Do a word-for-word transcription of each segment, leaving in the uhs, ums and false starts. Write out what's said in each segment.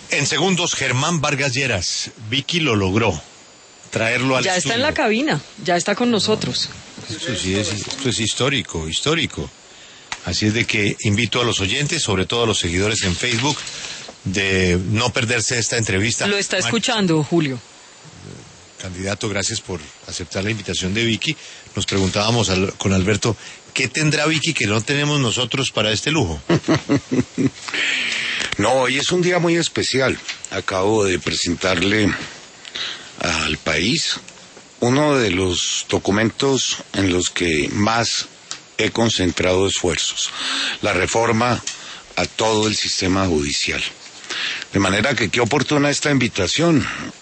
En segundos, Germán Vargas Lleras. Vicky lo logró. Traerlo al Ya estudio. está en la cabina, ya está con nosotros. Esto sí es, esto es histórico, histórico. Así es de que invito a los oyentes, sobre todo a los seguidores en Facebook, de no perderse esta entrevista. Lo está escuchando, Julio. Candidato, gracias por aceptar la invitación de Vicky. Nos preguntábamos al, con Alberto, ¿qué tendrá Vicky que no tenemos nosotros para este lujo? No, hoy es un día muy especial. Acabo de presentarle al país uno de los documentos en los que más he concentrado esfuerzos, la reforma a todo el sistema judicial. De manera que qué oportuna esta invitación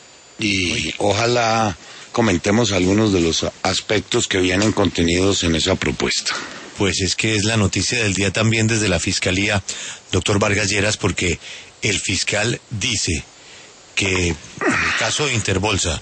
y ojalá comentemos algunos de los aspectos que vienen contenidos en esa propuesta. Pues es que es la noticia del día también desde la Fiscalía, doctor Vargas Lleras, porque el fiscal dice que en el caso de Interbolsa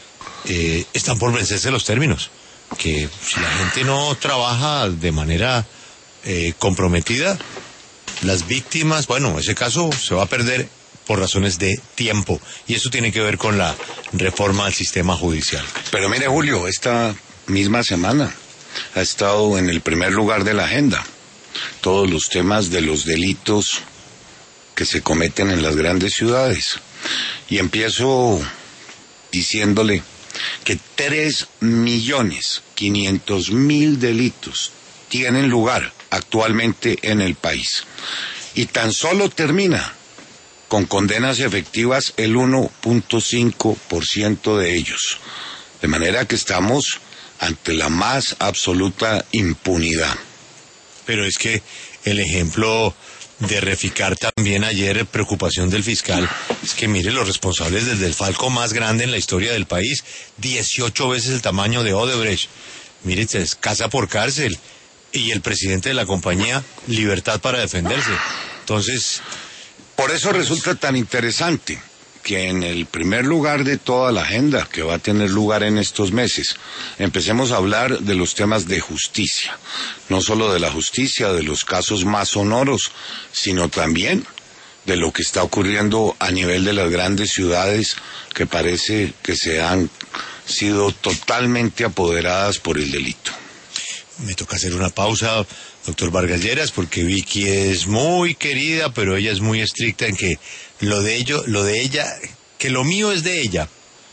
eh, están por vencerse los términos, que si la gente no trabaja de manera eh, comprometida, las víctimas, bueno, ese caso se va a perder por razones de tiempo, y eso tiene que ver con la reforma al sistema judicial. Pero mire, Julio, esta misma semana ha estado en el primer lugar de la agenda todos los temas de los delitos que se cometen en las grandes ciudades. Y empiezo diciéndole que tres millones quinientos mil delitos tienen lugar actualmente en el país. Y tan solo termina con condenas efectivas el uno punto cinco por ciento de ellos. De manera que estamos ante la más absoluta impunidad. Pero es que el ejemplo de Reficar también ayer, preocupación del fiscal, es que mire los responsables del desfalco más grande en la historia del país, dieciocho veces el tamaño de Odebrecht. Mire, es casa por cárcel, y el presidente de la compañía, libertad para defenderse. Entonces, por eso resulta tan interesante que en el primer lugar de toda la agenda que va a tener lugar en estos meses, empecemos a hablar de los temas de justicia, no solo de la justicia, de los casos más sonoros, sino también de lo que está ocurriendo a nivel de las grandes ciudades que parece que se han sido totalmente apoderadas por el delito. Me toca hacer una pausa, doctor Vargas Lleras, porque Vicky es muy querida, pero ella es muy estricta en que lo de ello, lo de ella, que lo mío es de ella,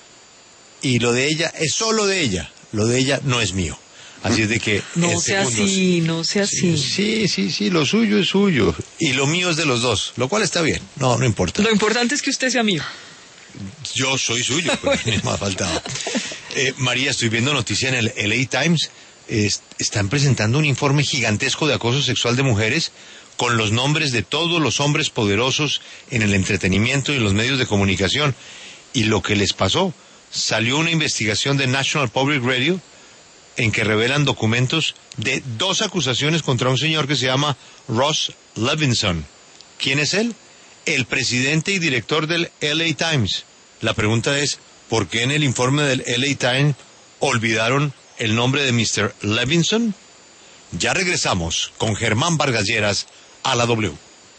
y lo de ella es solo de ella, lo de ella no es mío. Así es de que... No sea así, no sea así. Sí, sí, sí, lo suyo es suyo, y lo mío es de los dos, lo cual está bien, no, no importa. Lo importante es que usted sea mío. Yo soy suyo, pues me ha faltado. Eh, María, estoy viendo noticia en el L A Times. Es, están presentando un informe gigantesco de acoso sexual de mujeres con los nombres de todos los hombres poderosos en el entretenimiento y en los medios de comunicación. Y lo que les pasó, salió una investigación de National Public Radio en que revelan documentos de dos acusaciones contra un señor que se llama Ross Levinson. ¿Quién es él? El presidente y director del L A Times. La pregunta es, ¿por qué en el informe del L A Times olvidaron el nombre de mister Levinson? Ya regresamos con Germán Vargas Lleras a la W.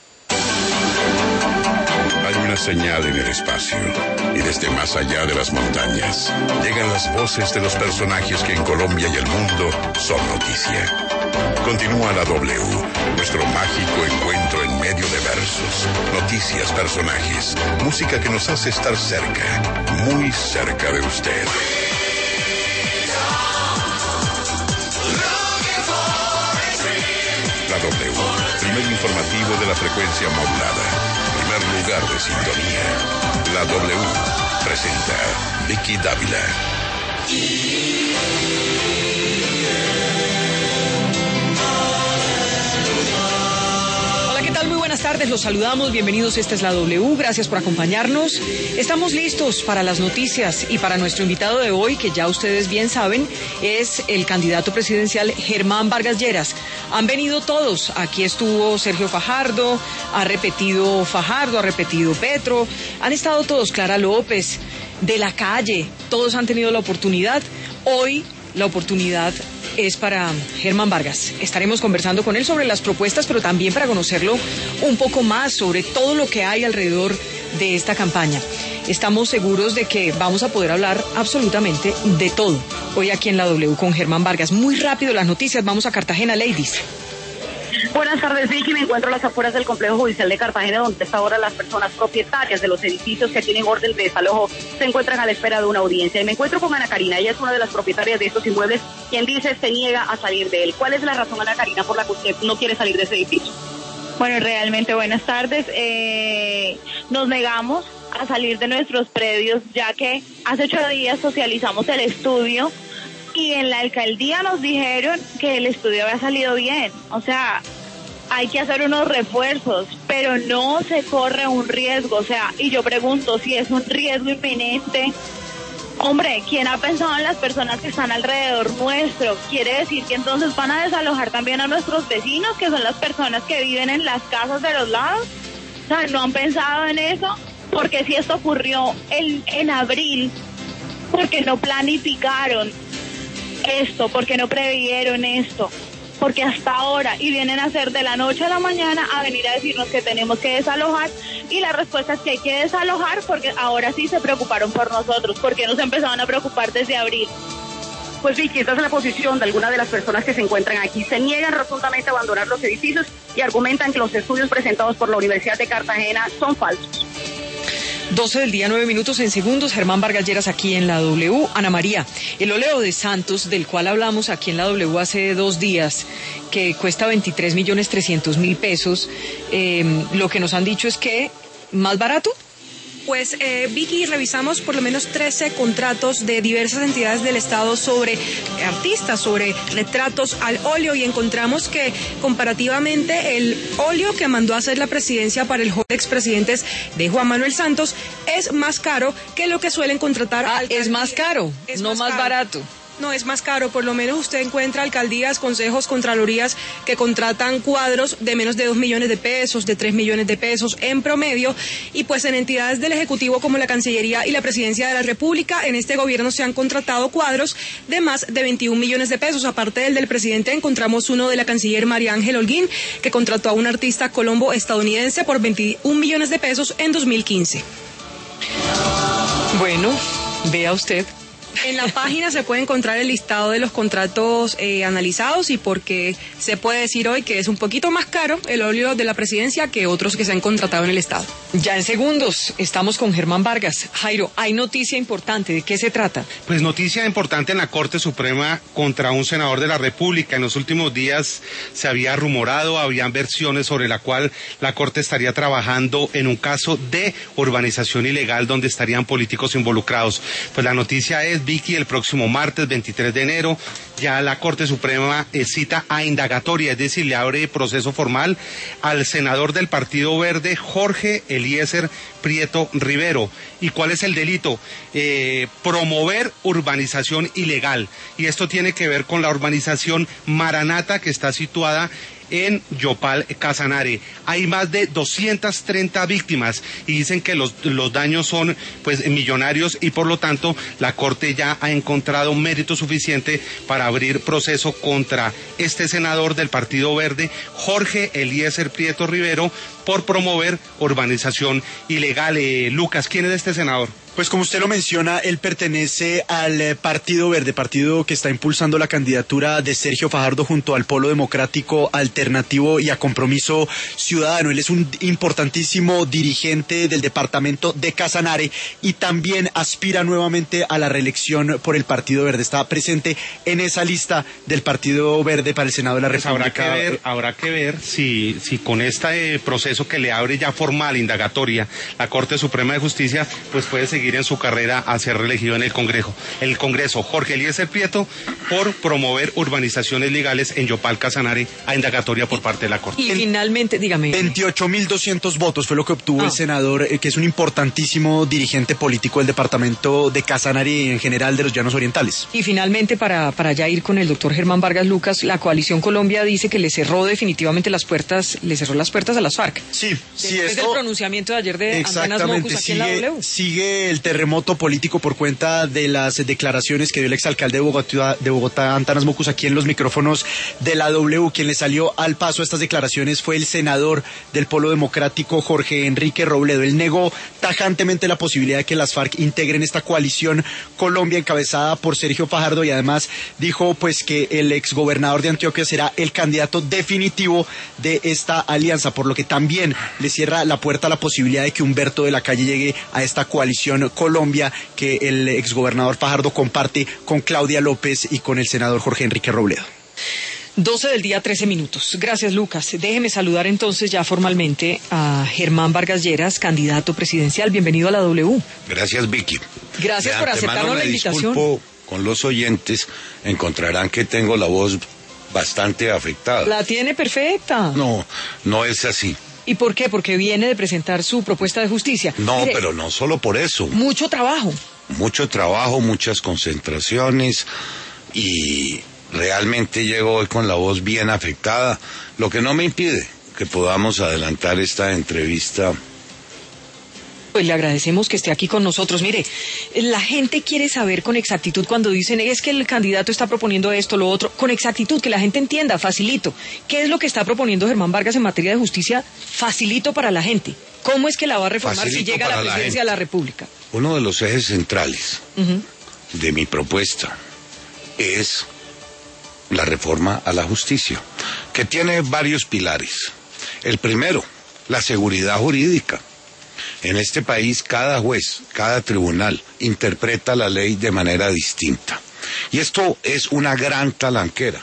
Hay una señal en el espacio, y desde más allá de las montañas llegan las voces de los personajes que en Colombia y el mundo son noticia. Continúa la W, nuestro mágico encuentro en medio de versos, noticias, personajes, música que nos hace estar cerca, muy cerca de usted. La W, primer informativo de la frecuencia modulada, primer lugar de sintonía. La W presenta Vicky Dávila. Hola, ¿qué tal? Muy buenas tardes, los saludamos, bienvenidos, esta es la W, gracias por acompañarnos. Estamos listos para las noticias y para nuestro invitado de hoy, que ya ustedes bien saben, es el candidato presidencial Germán Vargas Lleras. Han venido todos, aquí estuvo Sergio Fajardo, ha repetido Fajardo, ha repetido Petro, han estado todos, Clara López, de la calle, todos han tenido la oportunidad. Hoy la oportunidad es para Germán Vargas. Estaremos conversando con él sobre las propuestas, pero también para conocerlo un poco más sobre todo lo que hay alrededor de esta campaña. Estamos seguros de que vamos a poder hablar absolutamente de todo hoy aquí en la W con Germán Vargas. Muy rápido las noticias, vamos a Cartagena, ladies. Buenas tardes, Vicky. Me encuentro a las afueras del complejo judicial de Cartagena, donde hasta ahora las personas propietarias de los edificios que tienen orden de desalojo se encuentran a la espera de una audiencia. Y me encuentro con Ana Karina, ella es una de las propietarias de estos inmuebles, quien dice se niega a salir de él. ¿Cuál es la razón, Ana Karina, por la que usted no quiere salir de ese edificio? Bueno, realmente buenas tardes. Eh, nos negamos a salir de nuestros predios, ya que hace ocho días socializamos el estudio y en la alcaldía nos dijeron que el estudio había salido bien. O sea, hay que hacer unos refuerzos, pero no se corre un riesgo. O sea, y yo pregunto si es un riesgo inminente. Hombre, ¿quién ha pensado en las personas que están alrededor nuestro? Quiere decir que entonces van a desalojar también a nuestros vecinos, que son las personas que viven en las casas de los lados. O sea, ¿no han pensado en eso? Porque si esto ocurrió en, en abril, porque no planificaron esto, porque no previeron esto, porque hasta ahora, y vienen a hacer de la noche a la mañana a venir a decirnos que tenemos que desalojar, y la respuesta es que hay que desalojar porque ahora sí se preocuparon por nosotros, porque nos empezaron a preocupar desde abril. Pues Vicky, esta es la posición de algunas de las personas que se encuentran aquí. Se niegan rotundamente a abandonar los edificios y argumentan que los estudios presentados por la Universidad de Cartagena son falsos. doce del día, nueve minutos en segundos. Germán Vargas Lleras aquí en la W. Ana María, el óleo de Santos, del cual hablamos aquí en la W hace dos días, que cuesta veintitrés millones trescientos mil pesos, eh, lo que nos han dicho es que más barato. Pues eh, Vicky, revisamos por lo menos trece contratos de diversas entidades del Estado sobre artistas, sobre retratos al óleo, y encontramos que comparativamente el óleo que mandó a hacer la presidencia para el hall de expresidentes de Juan Manuel Santos es más caro que lo que suelen contratar. Ah, es más caro, es no más, más caro. barato. No, es más caro. Por lo menos usted encuentra alcaldías, consejos, contralorías que contratan cuadros de menos de dos millones de pesos, de tres millones de pesos en promedio, y pues en entidades del Ejecutivo como la Cancillería y la Presidencia de la República, en este gobierno se han contratado cuadros de más de veintiún millones de pesos. Aparte del del presidente, encontramos uno de la canciller María Ángel Holguín, que contrató a un artista colombo estadounidense por veintiún millones de pesos en dos mil quince. Bueno, vea usted. En la página se puede encontrar el listado de los contratos eh, analizados, y porque se puede decir hoy que es un poquito más caro el óleo de la presidencia que otros que se han contratado en el Estado. Ya en segundos estamos con Germán Vargas. Jairo, hay noticia importante. ¿De qué se trata? Pues noticia importante en la Corte Suprema contra un senador de la República. En los últimos días se había rumorado, habían versiones sobre la cual la Corte estaría trabajando en un caso de urbanización ilegal donde estarían políticos involucrados. Pues la noticia es, Vicky, el próximo martes veintitrés de enero ya la Corte Suprema eh, cita a indagatoria, es decir, le abre proceso formal al senador del Partido Verde, Jorge Eliezer Prieto Rivero. ¿Y cuál es el delito? Eh, promover urbanización ilegal. Y esto tiene que ver con la urbanización Maranata, que está situada en Yopal, Casanare. Hay más de doscientas treinta víctimas y dicen que los, los daños son pues millonarios, y por lo tanto la Corte ya ha encontrado mérito suficiente para abrir proceso contra este senador del Partido Verde, Jorge Eliezer Prieto Rivero, por promover urbanización ilegal. Eh, Lucas, ¿quién es este senador? Pues como usted lo menciona, él pertenece al Partido Verde, partido que está impulsando la candidatura de Sergio Fajardo junto al Polo Democrático Alternativo y a Compromiso Ciudadano. Él es un importantísimo dirigente del departamento de Casanare y también aspira nuevamente a la reelección por el Partido Verde. Está presente en esa lista del Partido Verde para el Senado de la pues República. Habrá que ver, habrá que ver si, si con este proceso que le abre ya formal, indagatoria, la Corte Suprema de Justicia, pues puede seguir en su carrera a ser reelegido en el Congreso. El Congreso, Jorge Eliezer Prieto, por promover urbanizaciones legales en Yopal, Casanare, a indagatoria por parte de la Corte. Y finalmente, dígame. veintiocho mil doscientos votos fue lo que obtuvo ah. el senador, eh, que es un importantísimo dirigente político del departamento de Casanare y en general de los Llanos Orientales. Y finalmente, para, para ya ir con el doctor Germán Vargas Lucas, la Coalición Colombia dice que le cerró definitivamente las puertas, le cerró las puertas a las FARC. Sí, sí, Después esto... del pronunciamiento de ayer de Antanas Mocus aquí sigue, en la W. Sigue el terremoto político por cuenta de las declaraciones que dio el exalcalde de Bogotá, de Bogotá, Antanas Mocus, aquí en los micrófonos de la W. Quien le salió al paso a estas declaraciones fue el senador del Polo Democrático, Jorge Enrique Robledo. Él negó tajantemente la posibilidad de que las FARC integren esta coalición Colombia encabezada por Sergio Fajardo, y además dijo pues que el exgobernador de Antioquia será el candidato definitivo de esta alianza, por lo que también le cierra la puerta a la posibilidad de que Humberto de la Calle llegue a esta coalición Colombia que el exgobernador Fajardo comparte con Claudia López y con el senador Jorge Enrique Robledo. doce del día, trece minutos. Gracias, Lucas. Déjeme saludar entonces ya formalmente a Germán Vargas Lleras, candidato presidencial. Bienvenido a la W. Gracias, Vicky. Gracias por aceptarnos la invitación. Disculpo con los oyentes, encontrarán que tengo la voz bastante afectada. La tiene perfecta. No, no es así. ¿Y por qué? Porque viene de presentar su propuesta de justicia. No, Mire, pero no solo por eso. Mucho trabajo. Mucho trabajo, muchas concentraciones y realmente llego hoy con la voz bien afectada, lo que no me impide que podamos adelantar esta entrevista. Pues le agradecemos que esté aquí con nosotros. Mire, la gente quiere saber con exactitud cuando dicen es que el candidato está proponiendo esto, lo otro, con exactitud, que la gente entienda, facilito. ¿Qué es lo que está proponiendo Germán Vargas en materia de justicia? Facilito para la gente. ¿Cómo es que la va a reformar facilito si llega a la presidencia la de la República? Uno de los ejes centrales uh-huh. de mi propuesta es la reforma a la justicia, que tiene varios pilares. El primero, la seguridad jurídica. En este país cada juez, cada tribunal interpreta la ley de manera distinta. Y esto es una gran talanquera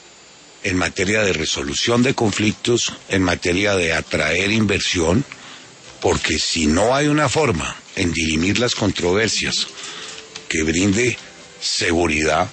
en materia de resolución de conflictos, en materia de atraer inversión, porque si no hay una forma en dirimir las controversias que brinde seguridad,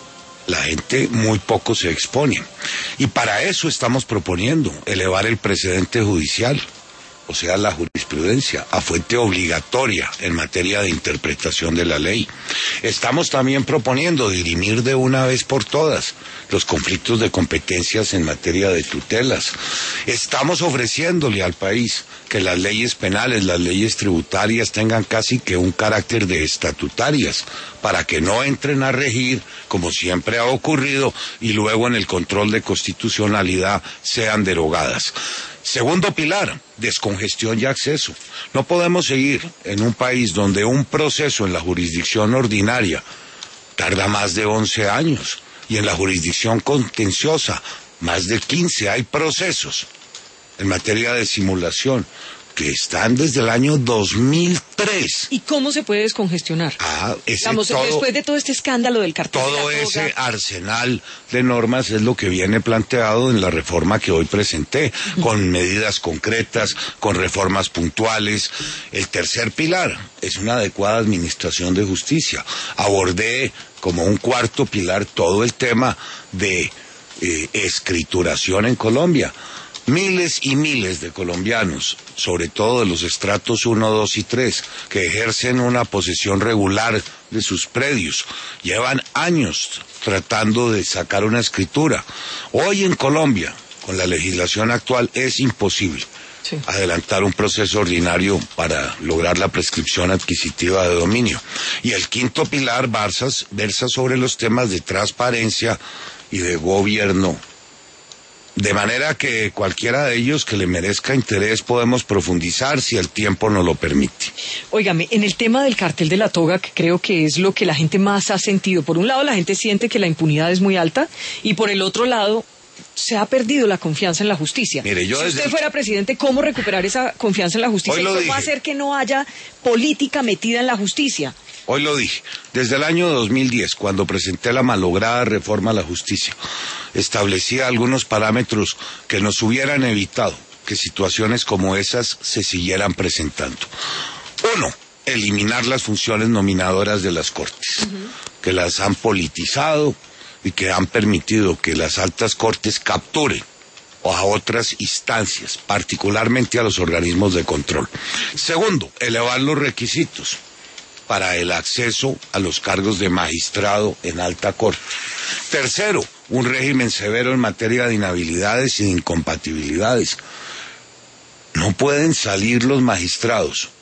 la gente muy poco se expone. Y para eso estamos proponiendo elevar el precedente judicial, o sea, la jurisprudencia, a fuente obligatoria en materia de interpretación de la ley. Estamos también proponiendo dirimir de una vez por todas los conflictos de competencias en materia de tutelas. Estamos ofreciéndole al país que las leyes penales, las leyes tributarias tengan casi que un carácter de estatutarias, para que no entren a regir, como siempre ha ocurrido, y luego en el control de constitucionalidad sean derogadas. Segundo pilar, descongestión y acceso. No podemos seguir en un país donde un proceso en la jurisdicción ordinaria tarda más de once años y en la jurisdicción contenciosa más de quince. Hay procesos en materia de simulación que están desde el año dos mil tres. ¿Y cómo se puede descongestionar? Ah, ese Digamos, todo, después de todo este escándalo del cartel todo de la ese droga. arsenal de normas es lo que viene planteado en la reforma que hoy presenté, uh-huh. con medidas concretas, con reformas puntuales. El tercer pilar es una adecuada administración de justicia. Abordé como un cuarto pilar todo el tema de eh, escrituración en Colombia. Miles y miles de colombianos, sobre todo de los estratos uno, dos y tres, que ejercen una posesión regular de sus predios, llevan años tratando de sacar una escritura. Hoy en Colombia, con la legislación actual, es imposible sí. adelantar un proceso ordinario para lograr la prescripción adquisitiva de dominio. Y el quinto pilar versa, versa sobre los temas de transparencia y de gobierno. De manera que cualquiera de ellos que le merezca interés podemos profundizar si el tiempo nos lo permite. Óigame, en el tema del cartel de la toga, que creo que es lo que la gente más ha sentido. Por un lado, la gente siente que la impunidad es muy alta y por el otro lado, se ha perdido la confianza en la justicia. Mire, yo si desde... usted fuera presidente, ¿cómo recuperar esa confianza en la justicia? ¿Y cómo dije. hacer que no haya política metida en la justicia? Hoy lo dije, desde el año dos mil diez, cuando presenté la malograda reforma a la justicia, establecía algunos parámetros que nos hubieran evitado que situaciones como esas se siguieran presentando. Uno, eliminar las funciones nominadoras de las Cortes, uh-huh. que las han politizado y que han permitido que las altas Cortes capturen a otras instancias, particularmente a los organismos de control. Segundo, elevar los requisitos para el acceso a los cargos de magistrado en alta corte. Tercero, un régimen severo en materia de inhabilidades y de incompatibilidades. No pueden salir los magistrados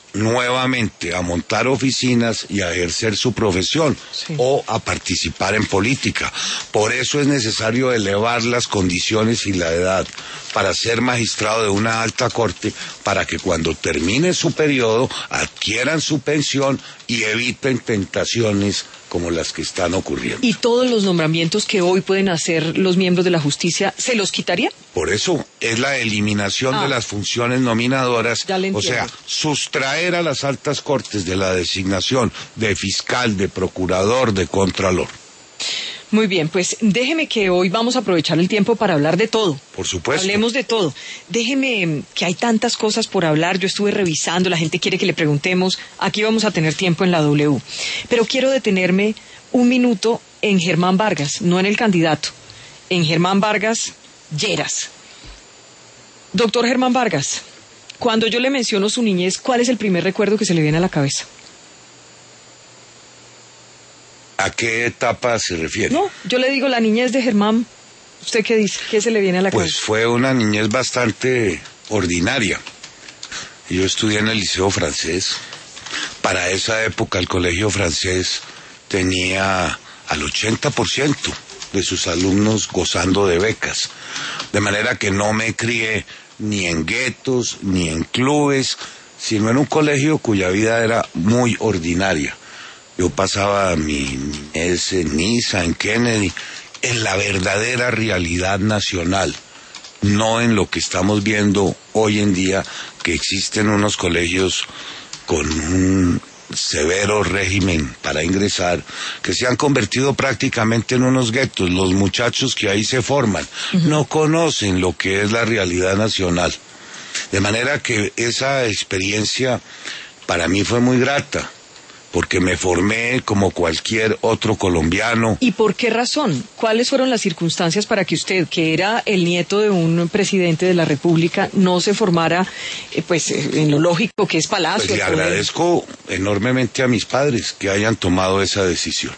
nuevamente a montar oficinas y a ejercer su profesión, sí, o a participar en política. Por eso es necesario elevar las condiciones y la edad para ser magistrado de una alta corte, para que cuando termine su periodo adquieran su pensión y eviten tentaciones como las que están ocurriendo. ¿Y todos los nombramientos que hoy pueden hacer los miembros de la justicia, se los quitaría? Por eso es la eliminación ah. de las funciones nominadoras, o sea, sustraer a las altas cortes de la designación de fiscal, de procurador, de contralor. Muy bien, pues déjeme que hoy vamos a aprovechar el tiempo para hablar de todo. Por supuesto. Hablemos de todo. Déjeme, que hay tantas cosas por hablar, yo estuve revisando, la gente quiere que le preguntemos, aquí vamos a tener tiempo en la W. Pero quiero detenerme un minuto en Germán Vargas, no en el candidato, en Germán Vargas Lleras. Doctor Germán Vargas, cuando yo le menciono su niñez, ¿cuál es el primer recuerdo que se le viene a la cabeza? ¿A qué etapa se refiere? No, yo le digo la niñez de Germán. ¿Usted qué dice? ¿Qué se le viene a la cabeza? Pues fue una niñez bastante ordinaria. Yo estudié en el Liceo Francés. Para esa época el colegio francés tenía al ochenta por ciento de sus alumnos gozando de becas. De manera que no me crié ni en guetos, ni en clubes, sino en un colegio cuya vida era muy ordinaria. Yo pasaba mi niñez en Niza, en Kennedy, en la verdadera realidad nacional, no en lo que estamos viendo hoy en día, que existen unos colegios con un severo régimen para ingresar, que se han convertido prácticamente en unos guetos. Los muchachos que ahí se forman uh-huh. no conocen lo que es la realidad nacional. De manera que esa experiencia para mí fue muy grata, porque me formé como cualquier otro colombiano. ¿Y por qué razón? ¿Cuáles fueron las circunstancias para que usted, que era el nieto de un presidente de la República, no se formara, eh, pues, en lo lógico que es Palacio? Pues le agradezco enormemente a mis padres que hayan tomado esa decisión.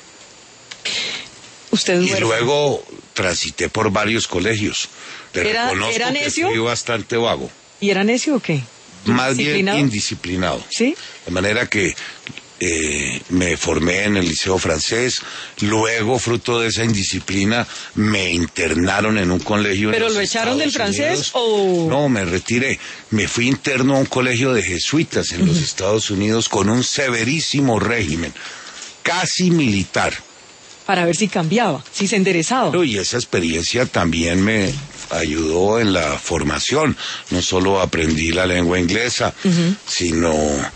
¿Usted y luego transité por varios colegios. Le ¿Era, reconozco ¿era que necio? fui bastante vago. ¿Y era necio o qué? Más bien indisciplinado. ¿Sí? De manera que Eh, me formé en el Liceo Francés, luego, fruto de esa indisciplina, me internaron en un colegio. ¿Pero en lo los echaron del Estados francés Unidos. o...? No, me retiré. Me fui interno a un colegio de jesuitas en uh-huh. los Estados Unidos con un severísimo régimen, casi militar. Para ver si cambiaba, si se enderezaba. Y esa experiencia también me ayudó en la formación. No solo aprendí la lengua inglesa, uh-huh. sino...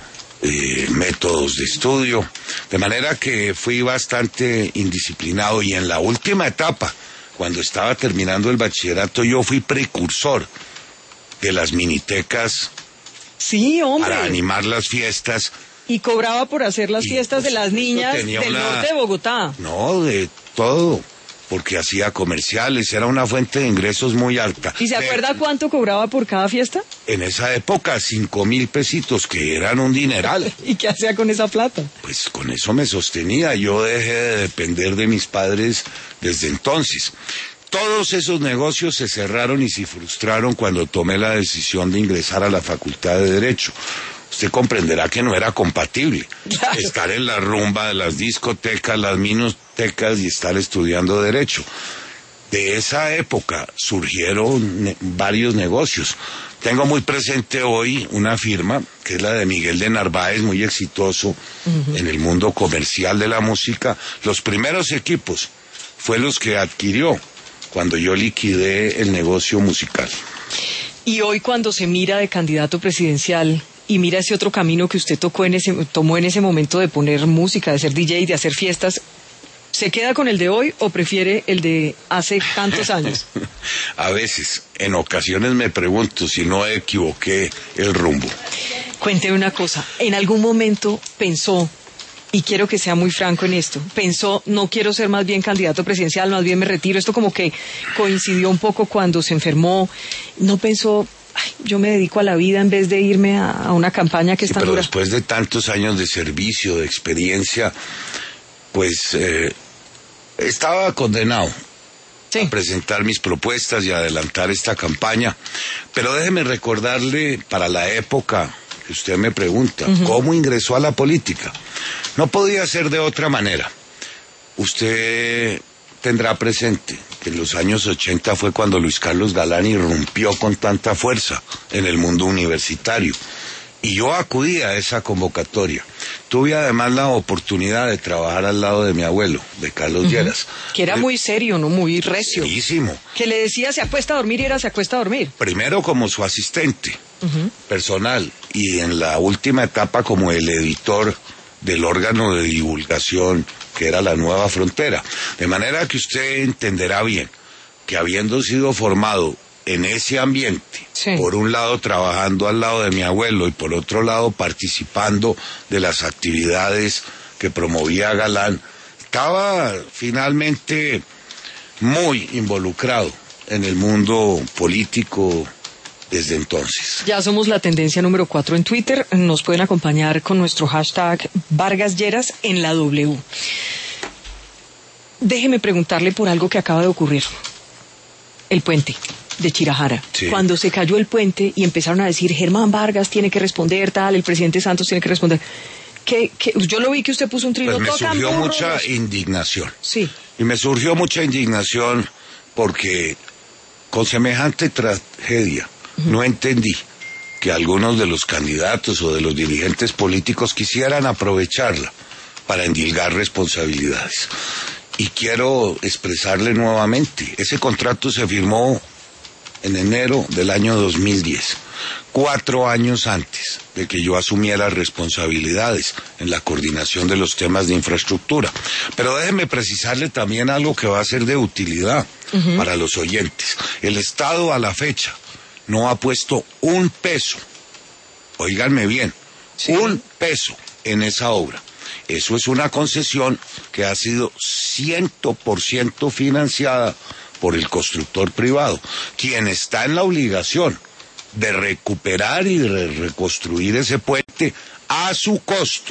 Eh, métodos de estudio, de manera que fui bastante indisciplinado. Y en la última etapa, cuando estaba terminando el bachillerato, yo fui precursor de las minitecas. Sí, hombre. Para animar las fiestas. Y cobraba por hacer las y, fiestas pues, de las niñas del una... norte de Bogotá. No, de todo, porque hacía comerciales, era una fuente de ingresos muy alta. ¿Y se acuerda de... cuánto cobraba por cada fiesta? En esa época, cinco mil pesitos, que eran un dineral. ¿Y qué hacía con esa plata? Pues con eso me sostenía. Yo dejé de depender de mis padres desde entonces. Todos esos negocios se cerraron y se frustraron cuando tomé la decisión de ingresar a la Facultad de Derecho. Usted comprenderá que no era compatible claro. estar en la rumba de las discotecas, las minotecas y estar estudiando Derecho. De esa época surgieron ne- varios negocios. Tengo muy presente hoy una firma, que es la de Miguel de Narváez, muy exitoso uh-huh. en el mundo comercial de la música. Los primeros equipos fue los que adquirió cuando yo liquidé el negocio musical. Y hoy, cuando se mira de candidato presidencial y mira ese otro camino que usted tocó en ese, tomó en ese momento de poner música, de ser D J, de hacer fiestas, ¿se queda con el de hoy o prefiere el de hace tantos años? A veces, en ocasiones me pregunto si no equivoqué el rumbo. Cuénteme una cosa, ¿en algún momento pensó, y quiero que sea muy franco en esto, pensó, no quiero ser más bien candidato presidencial, más bien me retiro? Esto como que coincidió un poco cuando se enfermó, ¿no pensó, ay, yo me dedico a la vida en vez de irme a, a una campaña que es sí, tan pero dura? Después de tantos años de servicio, de experiencia, pues eh, estaba condenado sí. a presentar mis propuestas y adelantar esta campaña. Pero déjeme recordarle, para la época que usted me pregunta, uh-huh. ¿cómo ingresó a la política? No podía ser de otra manera. Usted tendrá presente que en los años ochenta fue cuando Luis Carlos Galán irrumpió con tanta fuerza en el mundo universitario. Y yo acudí a esa convocatoria. Tuve además la oportunidad de trabajar al lado de mi abuelo, de Carlos uh-huh. Lleras. Que era muy serio, ¿no? Muy recio. Serísimo. Que le decía se acuesta a dormir y era se acuesta a dormir. Primero como su asistente uh-huh. personal y en la última etapa como el editor del órgano de divulgación que era La Nueva Frontera. De manera que usted entenderá bien que habiendo sido formado en ese ambiente, sí. por un lado trabajando al lado de mi abuelo y por otro lado participando de las actividades que promovía Galán, estaba finalmente muy involucrado en el mundo político desde entonces. Ya somos la tendencia número cuatro en Twitter. Nos pueden acompañar con nuestro hashtag Vargas Lleras en la W. Déjeme preguntarle por algo que acaba de ocurrir. El puente de Chirajara. Sí. Cuando se cayó el puente y empezaron a decir Germán Vargas tiene que responder, tal, el presidente Santos tiene que responder. ¿Qué, qué? Yo lo vi que usted puso un trino. Pues me surgió burros. mucha indignación. Sí. Y me surgió mucha indignación porque con semejante tragedia uh-huh. no entendí que algunos de los candidatos o de los dirigentes políticos quisieran aprovecharla para endilgar responsabilidades. Y quiero expresarle nuevamente, ese contrato se firmó en enero del año dos mil diez, cuatro años antes de que yo asumiera responsabilidades en la coordinación de los temas de infraestructura. Pero déjeme precisarle también algo que va a ser de utilidad uh-huh. para los oyentes. El Estado a la fecha no ha puesto un peso, óiganme bien, sí. un peso en esa obra. Eso es una concesión que ha sido cien por ciento financiada por el constructor privado, quien está en la obligación de recuperar y de reconstruir ese puente a su costo.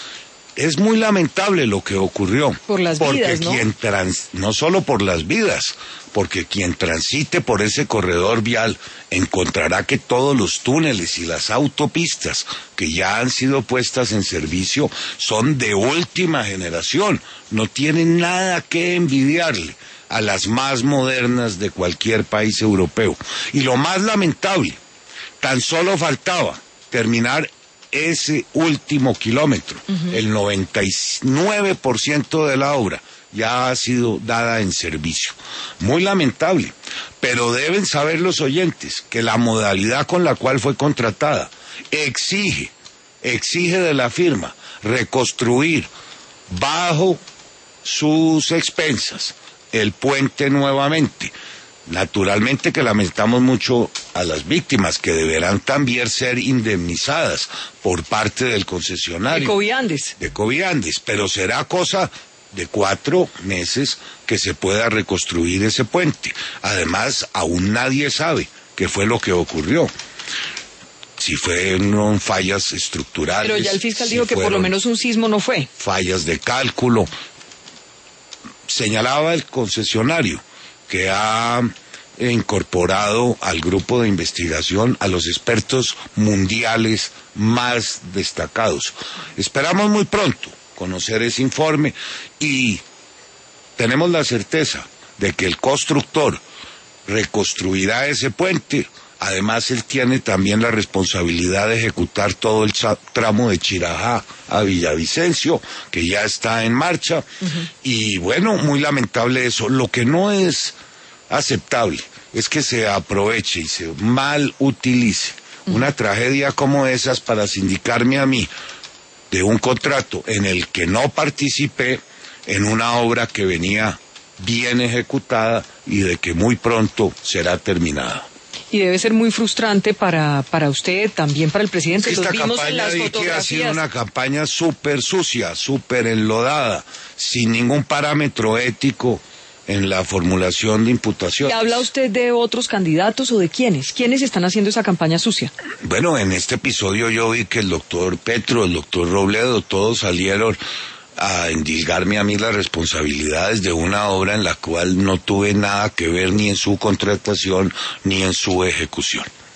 Es muy lamentable lo que ocurrió. Por las porque vidas, ¿no? Quien trans, no solo por las vidas, porque quien transite por ese corredor vial encontrará que todos los túneles y las autopistas que ya han sido puestas en servicio son de última generación, no tienen nada que envidiarle a las más modernas de cualquier país europeo. Y lo más lamentable, tan solo faltaba terminar ese último kilómetro. Uh-huh. El noventa y nueve por ciento de la obra ya ha sido dada en servicio. Muy lamentable, pero deben saber los oyentes que la modalidad con la cual fue contratada exige, exige de la firma reconstruir bajo sus expensas el puente nuevamente. Naturalmente que lamentamos mucho a las víctimas que deberán también ser indemnizadas por parte del concesionario. De Coviandes. De Coviandes, pero será cosa de cuatro meses que se pueda reconstruir ese puente. Además, aún nadie sabe qué fue lo que ocurrió. Si fueron fallas estructurales. Pero ya el fiscal si dijo que por lo menos un sismo no fue. Fallas de cálculo. Señalaba el concesionario que ha incorporado al grupo de investigación a los expertos mundiales más destacados. Esperamos muy pronto conocer ese informe y tenemos la certeza de que el constructor reconstruirá ese puente. Además, él tiene también la responsabilidad de ejecutar todo el tramo de Chirajá a Villavicencio, que ya está en marcha. Uh-huh. Y bueno, muy lamentable eso. Lo que no es aceptable es que se aproveche y se mal utilice uh-huh. una tragedia como esas para sindicarme a mí de un contrato en el que no participé en una obra que venía bien ejecutada y de que muy pronto será terminada. Y debe ser muy frustrante para, para usted, también para el presidente. Esta Los vimos campaña en las de Ike fotografías. ha sido una campaña súper sucia, súper enlodada, sin ningún parámetro ético en la formulación de imputaciones. ¿Y habla usted de otros candidatos o de quiénes? ¿Quiénes están haciendo esa campaña sucia? Bueno, en este episodio yo vi que el doctor Petro, el doctor Robledo, todos salieron a endilgarme a mí las responsabilidades de una obra en la cual no tuve nada que ver ni en su contratación ni en su ejecución.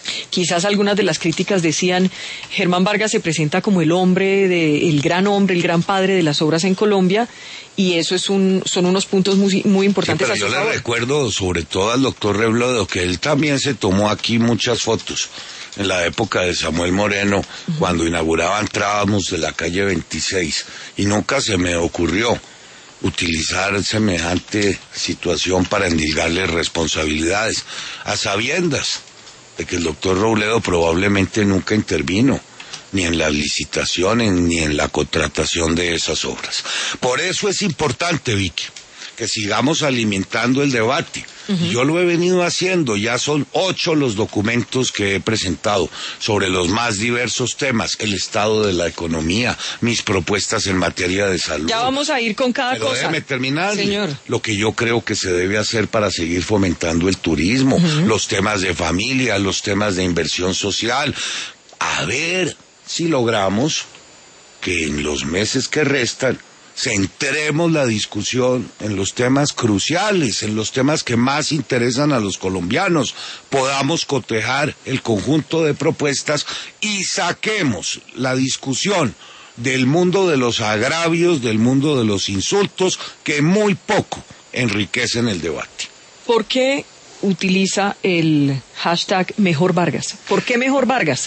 Quizás algunas de las críticas decían, Germán Vargas se presenta como el hombre, de, el gran hombre, el gran padre de las obras en Colombia, y eso es un, son unos puntos muy, muy importantes. Sí, pero yo le recuerdo sobre todo al doctor Robledo que él también se tomó aquí muchas fotos en la época de Samuel Moreno, uh-huh. cuando inauguraban tramos de la calle veintiséis, y nunca se me ocurrió utilizar semejante situación para endilgarle responsabilidades, a sabiendas de que el doctor Robledo probablemente nunca intervino ni en las licitaciones ni en la contratación de esas obras. Por eso es importante, Vicky, que sigamos alimentando el debate. Uh-huh. Yo lo he venido haciendo, ya son ocho los documentos que he presentado sobre los más diversos temas, el estado de la economía, mis propuestas en materia de salud. Ya vamos a ir con cada Pero cosa. déjeme terminar. Señor. Lo que yo creo que se debe hacer para seguir fomentando el turismo, uh-huh. los temas de familia, los temas de inversión social. A ver si logramos que en los meses que restan centremos la discusión en los temas cruciales, en los temas que más interesan a los colombianos, podamos cotejar el conjunto de propuestas y saquemos la discusión del mundo de los agravios, del mundo de los insultos, que muy poco enriquecen el debate. ¿Por qué utiliza el hashtag Mejor Vargas? ¿Por qué Mejor Vargas?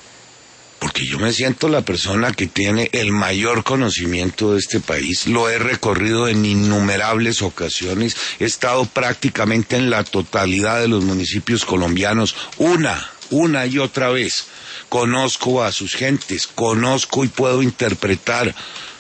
Porque yo me siento la persona que tiene el mayor conocimiento de este país, lo he recorrido en innumerables ocasiones, he estado prácticamente en la totalidad de los municipios colombianos, una, una y otra vez. Conozco a sus gentes, conozco y puedo interpretar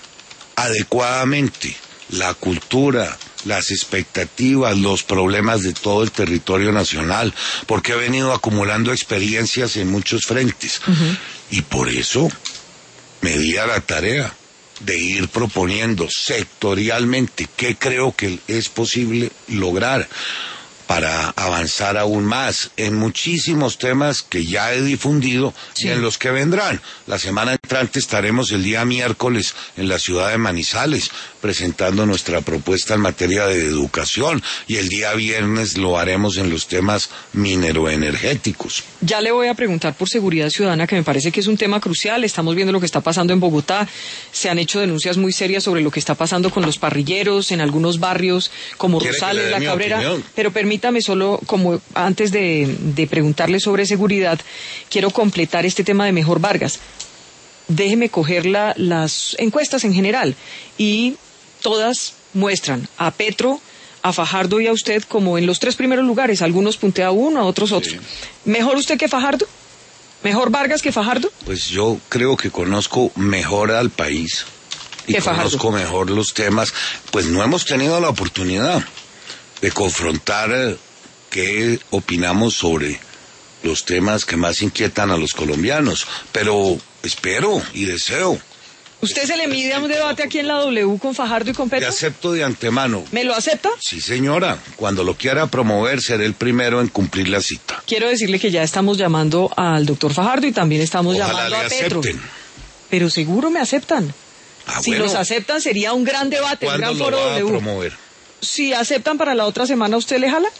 adecuadamente la cultura, las expectativas, los problemas de todo el territorio nacional, porque he venido acumulando experiencias en muchos frentes. Uh-huh. Y por eso me di a la tarea de ir proponiendo sectorialmente qué creo que es posible lograr para avanzar aún más en muchísimos temas que ya he difundido sí. y en los que vendrán. La semana entrante estaremos el día miércoles en la ciudad de Manizales presentando nuestra propuesta en materia de educación, y el día viernes lo haremos en los temas mineroenergéticos. Ya le voy a preguntar por seguridad ciudadana, que me parece que es un tema crucial. Estamos viendo lo que está pasando en Bogotá. Se han hecho denuncias muy serias sobre lo que está pasando con los parrilleros en algunos barrios como Rosales, La Cabrera. Opinión? Pero permítame solo, como antes de, de preguntarle sobre seguridad, quiero completar este tema de Mejor Vargas. Déjeme coger la, las encuestas en general, y todas muestran a Petro, a Fajardo y a usted como en los tres primeros lugares. Algunos puntea uno, a otros otros. Sí. ¿Mejor usted que Fajardo? ¿Mejor Vargas que Fajardo? Pues yo creo que conozco mejor al país y conozco Fajardo? mejor los temas. Pues no hemos tenido la oportunidad de confrontar qué opinamos sobre los temas que más inquietan a los colombianos, pero espero y deseo. ¿Usted se le mide a un debate aquí en la W con Fajardo y con Petro? Le acepto de antemano. ¿Me lo acepta? Sí, señora. Cuando lo quiera promover, seré el primero en cumplir la cita. Quiero decirle que ya estamos llamando al doctor Fajardo y también estamos Ojalá llamando a le Petro. Acepten. Pero seguro me aceptan. Ah, si bueno. los aceptan sería un gran debate, un gran foro ¿Cuándo lo va W. a promover? Si aceptan para la otra semana, ¿usted le jala?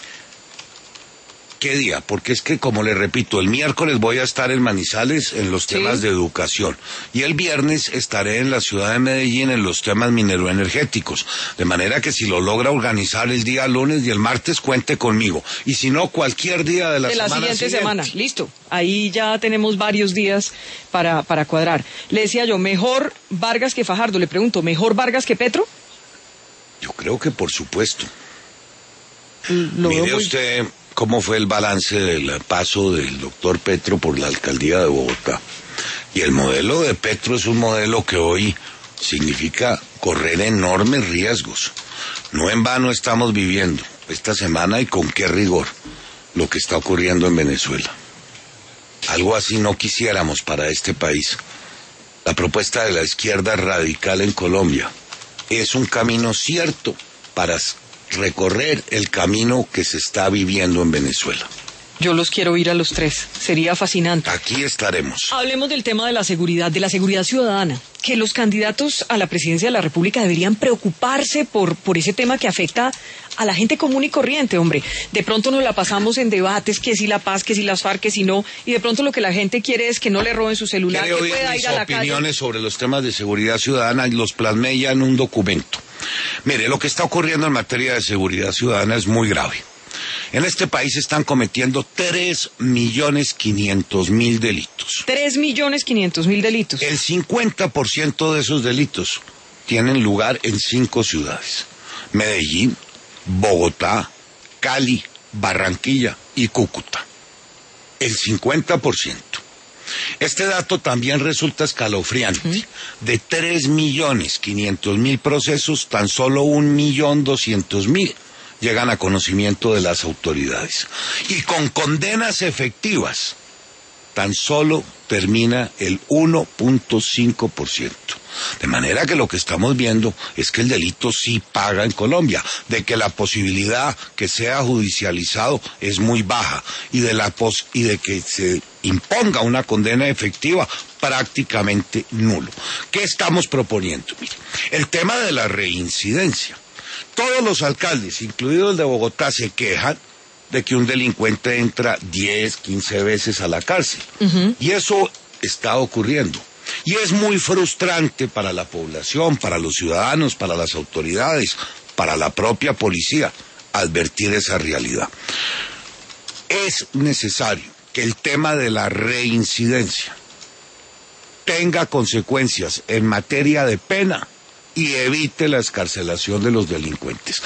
¿Qué día? Porque es que, como le repito, el miércoles voy a estar en Manizales en los temas ¿Sí? de educación, y el viernes estaré en la ciudad de Medellín en los temas mineroenergéticos, de manera que si lo logra organizar el día lunes y el martes, cuente conmigo, y si no, cualquier día de la, de la semana siguiente, siguiente. semana. Listo, ahí ya tenemos varios días para, para cuadrar. Le decía yo, ¿mejor Vargas que Fajardo? Le pregunto, ¿mejor Vargas que Petro? Yo creo que por supuesto. Lo Mire muy... usted cómo fue el balance del paso del doctor Petro por la alcaldía de Bogotá. Y el modelo de Petro es un modelo que hoy significa correr enormes riesgos. No en vano estamos viviendo esta semana, y con qué rigor, lo que está ocurriendo en Venezuela. Algo así no quisiéramos para este país. La propuesta de la izquierda radical en Colombia es un camino cierto para recorrer el camino que se está viviendo en Venezuela. Yo los quiero ir a los tres, sería fascinante. Aquí estaremos. Hablemos del tema de la seguridad, de la seguridad ciudadana, que los candidatos a la presidencia de la República deberían preocuparse por, por ese tema que afecta a la gente común y corriente, hombre. De pronto nos la pasamos en debates, que si la paz, que si las FARC, que si no, y de pronto lo que la gente quiere es que no le roben su celular, Quiero que pueda mis ir a la calle. opiniones sobre los temas de seguridad ciudadana y los plasmé ya en un documento. Mire, lo que está ocurriendo en materia de seguridad ciudadana es muy grave. En este país se están cometiendo tres millones quinientos mil delitos. tres millones quinientos mil delitos. El cincuenta por ciento de esos delitos tienen lugar en cinco ciudades: Medellín, Bogotá, Cali, Barranquilla y Cúcuta. El cincuenta por ciento. Este dato también resulta escalofriante. ¿Mm? De tres millones quinientos mil procesos, tan solo un millón doscientos mil llegan a conocimiento de las autoridades. Y con condenas efectivas, tan solo termina el uno punto cinco por ciento. De manera que lo que estamos viendo es que el delito sí paga en Colombia, de que la posibilidad que sea judicializado es muy baja y de, la pos y de que se imponga una condena efectiva prácticamente nulo. ¿Qué estamos proponiendo? Mire, el tema de la reincidencia. Todos los alcaldes, incluido el de Bogotá, se quejan de que un delincuente entra diez, quince veces a la cárcel. Uh-huh. Y eso está ocurriendo. Y es muy frustrante para la población, para los ciudadanos, para las autoridades, para la propia policía, advertir esa realidad. Es necesario que el tema de la reincidencia tenga consecuencias en materia de pena y evite la excarcelación de los delincuentes,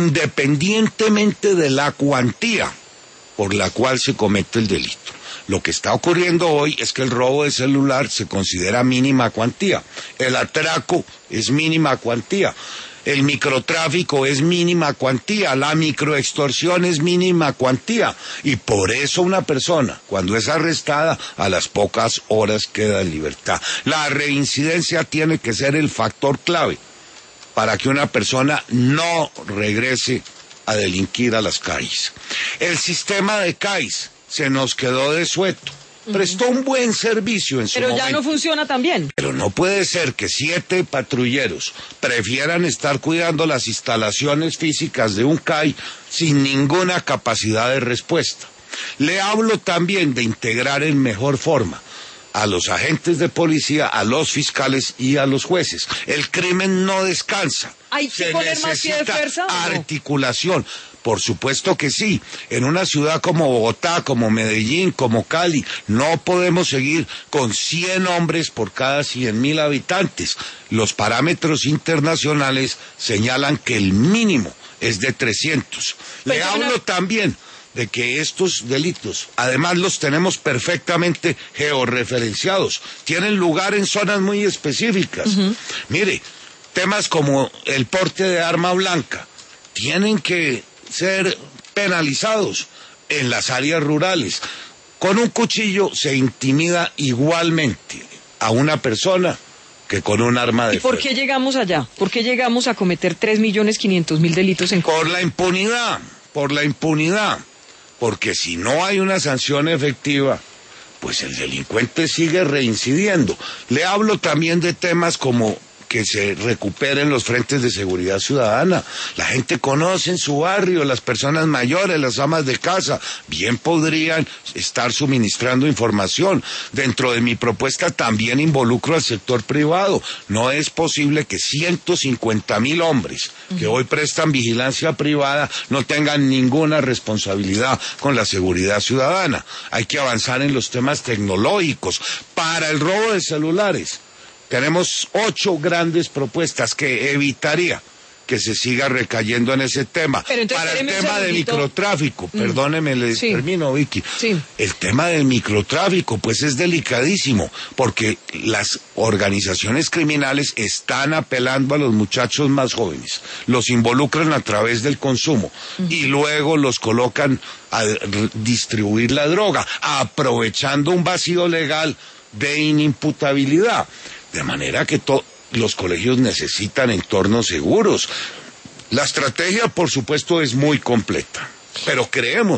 independientemente de la cuantía por la cual se comete el delito. Lo que está ocurriendo hoy es que el robo de celular se considera mínima cuantía, el atraco es mínima cuantía, el microtráfico es mínima cuantía, la microextorsión es mínima cuantía, y por eso una persona, cuando es arrestada, a las pocas horas queda en libertad. La reincidencia tiene que ser el factor clave para que una persona no regrese a delinquir a las calles. El sistema de C A I S se nos quedó desueto. Prestó un buen servicio en su Pero momento. ya no funciona tan bien. Pero no puede ser que siete patrulleros prefieran estar cuidando las instalaciones físicas de un C A I sin ninguna capacidad de respuesta. Le hablo también de integrar en mejor forma a los agentes de policía, a los fiscales y a los jueces. El crimen no descansa. ¿Hay que poner más pie de fuerza? Articulación. Por supuesto que sí. En una ciudad como Bogotá, como Medellín, como Cali, no podemos seguir con cien hombres por cada cien mil habitantes. Los parámetros internacionales señalan que el mínimo es de trescientos. Le hablo también de que estos delitos, además los tenemos perfectamente georreferenciados, tienen lugar en zonas muy específicas. Uh-huh. Mire, temas como el porte de arma blanca tienen que ser penalizados en las áreas rurales. Con un cuchillo se intimida igualmente a una persona que con un arma de fuego. ¿Y por qué llegamos allá? ¿Por qué llegamos a cometer tres millones quinientos mil delitos en Colombia? Por la impunidad, por la impunidad. Porque si no hay una sanción efectiva, pues el delincuente sigue reincidiendo. Le hablo también de temas como que se recuperen los frentes de seguridad ciudadana. La gente conoce en su barrio, las personas mayores, las amas de casa, bien podrían estar suministrando información. Dentro de mi propuesta también involucro al sector privado. No es posible que ciento cincuenta mil hombres que hoy prestan vigilancia privada no tengan ninguna responsabilidad con la seguridad ciudadana. Hay que avanzar en los temas tecnológicos. Para el robo de celulares, tenemos ocho grandes propuestas que evitaría que se siga recayendo en ese tema. Para el tema del microtráfico, mm. perdóneme, le sí. termino, Vicky. Sí. El tema del microtráfico, pues es delicadísimo, porque las organizaciones criminales están apelando a los muchachos más jóvenes, los involucran a través del consumo mm. y luego los colocan a distribuir la droga, aprovechando un vacío legal de inimputabilidad. De manera que to- los colegios necesitan entornos seguros. La estrategia, por supuesto, es muy completa, pero creemos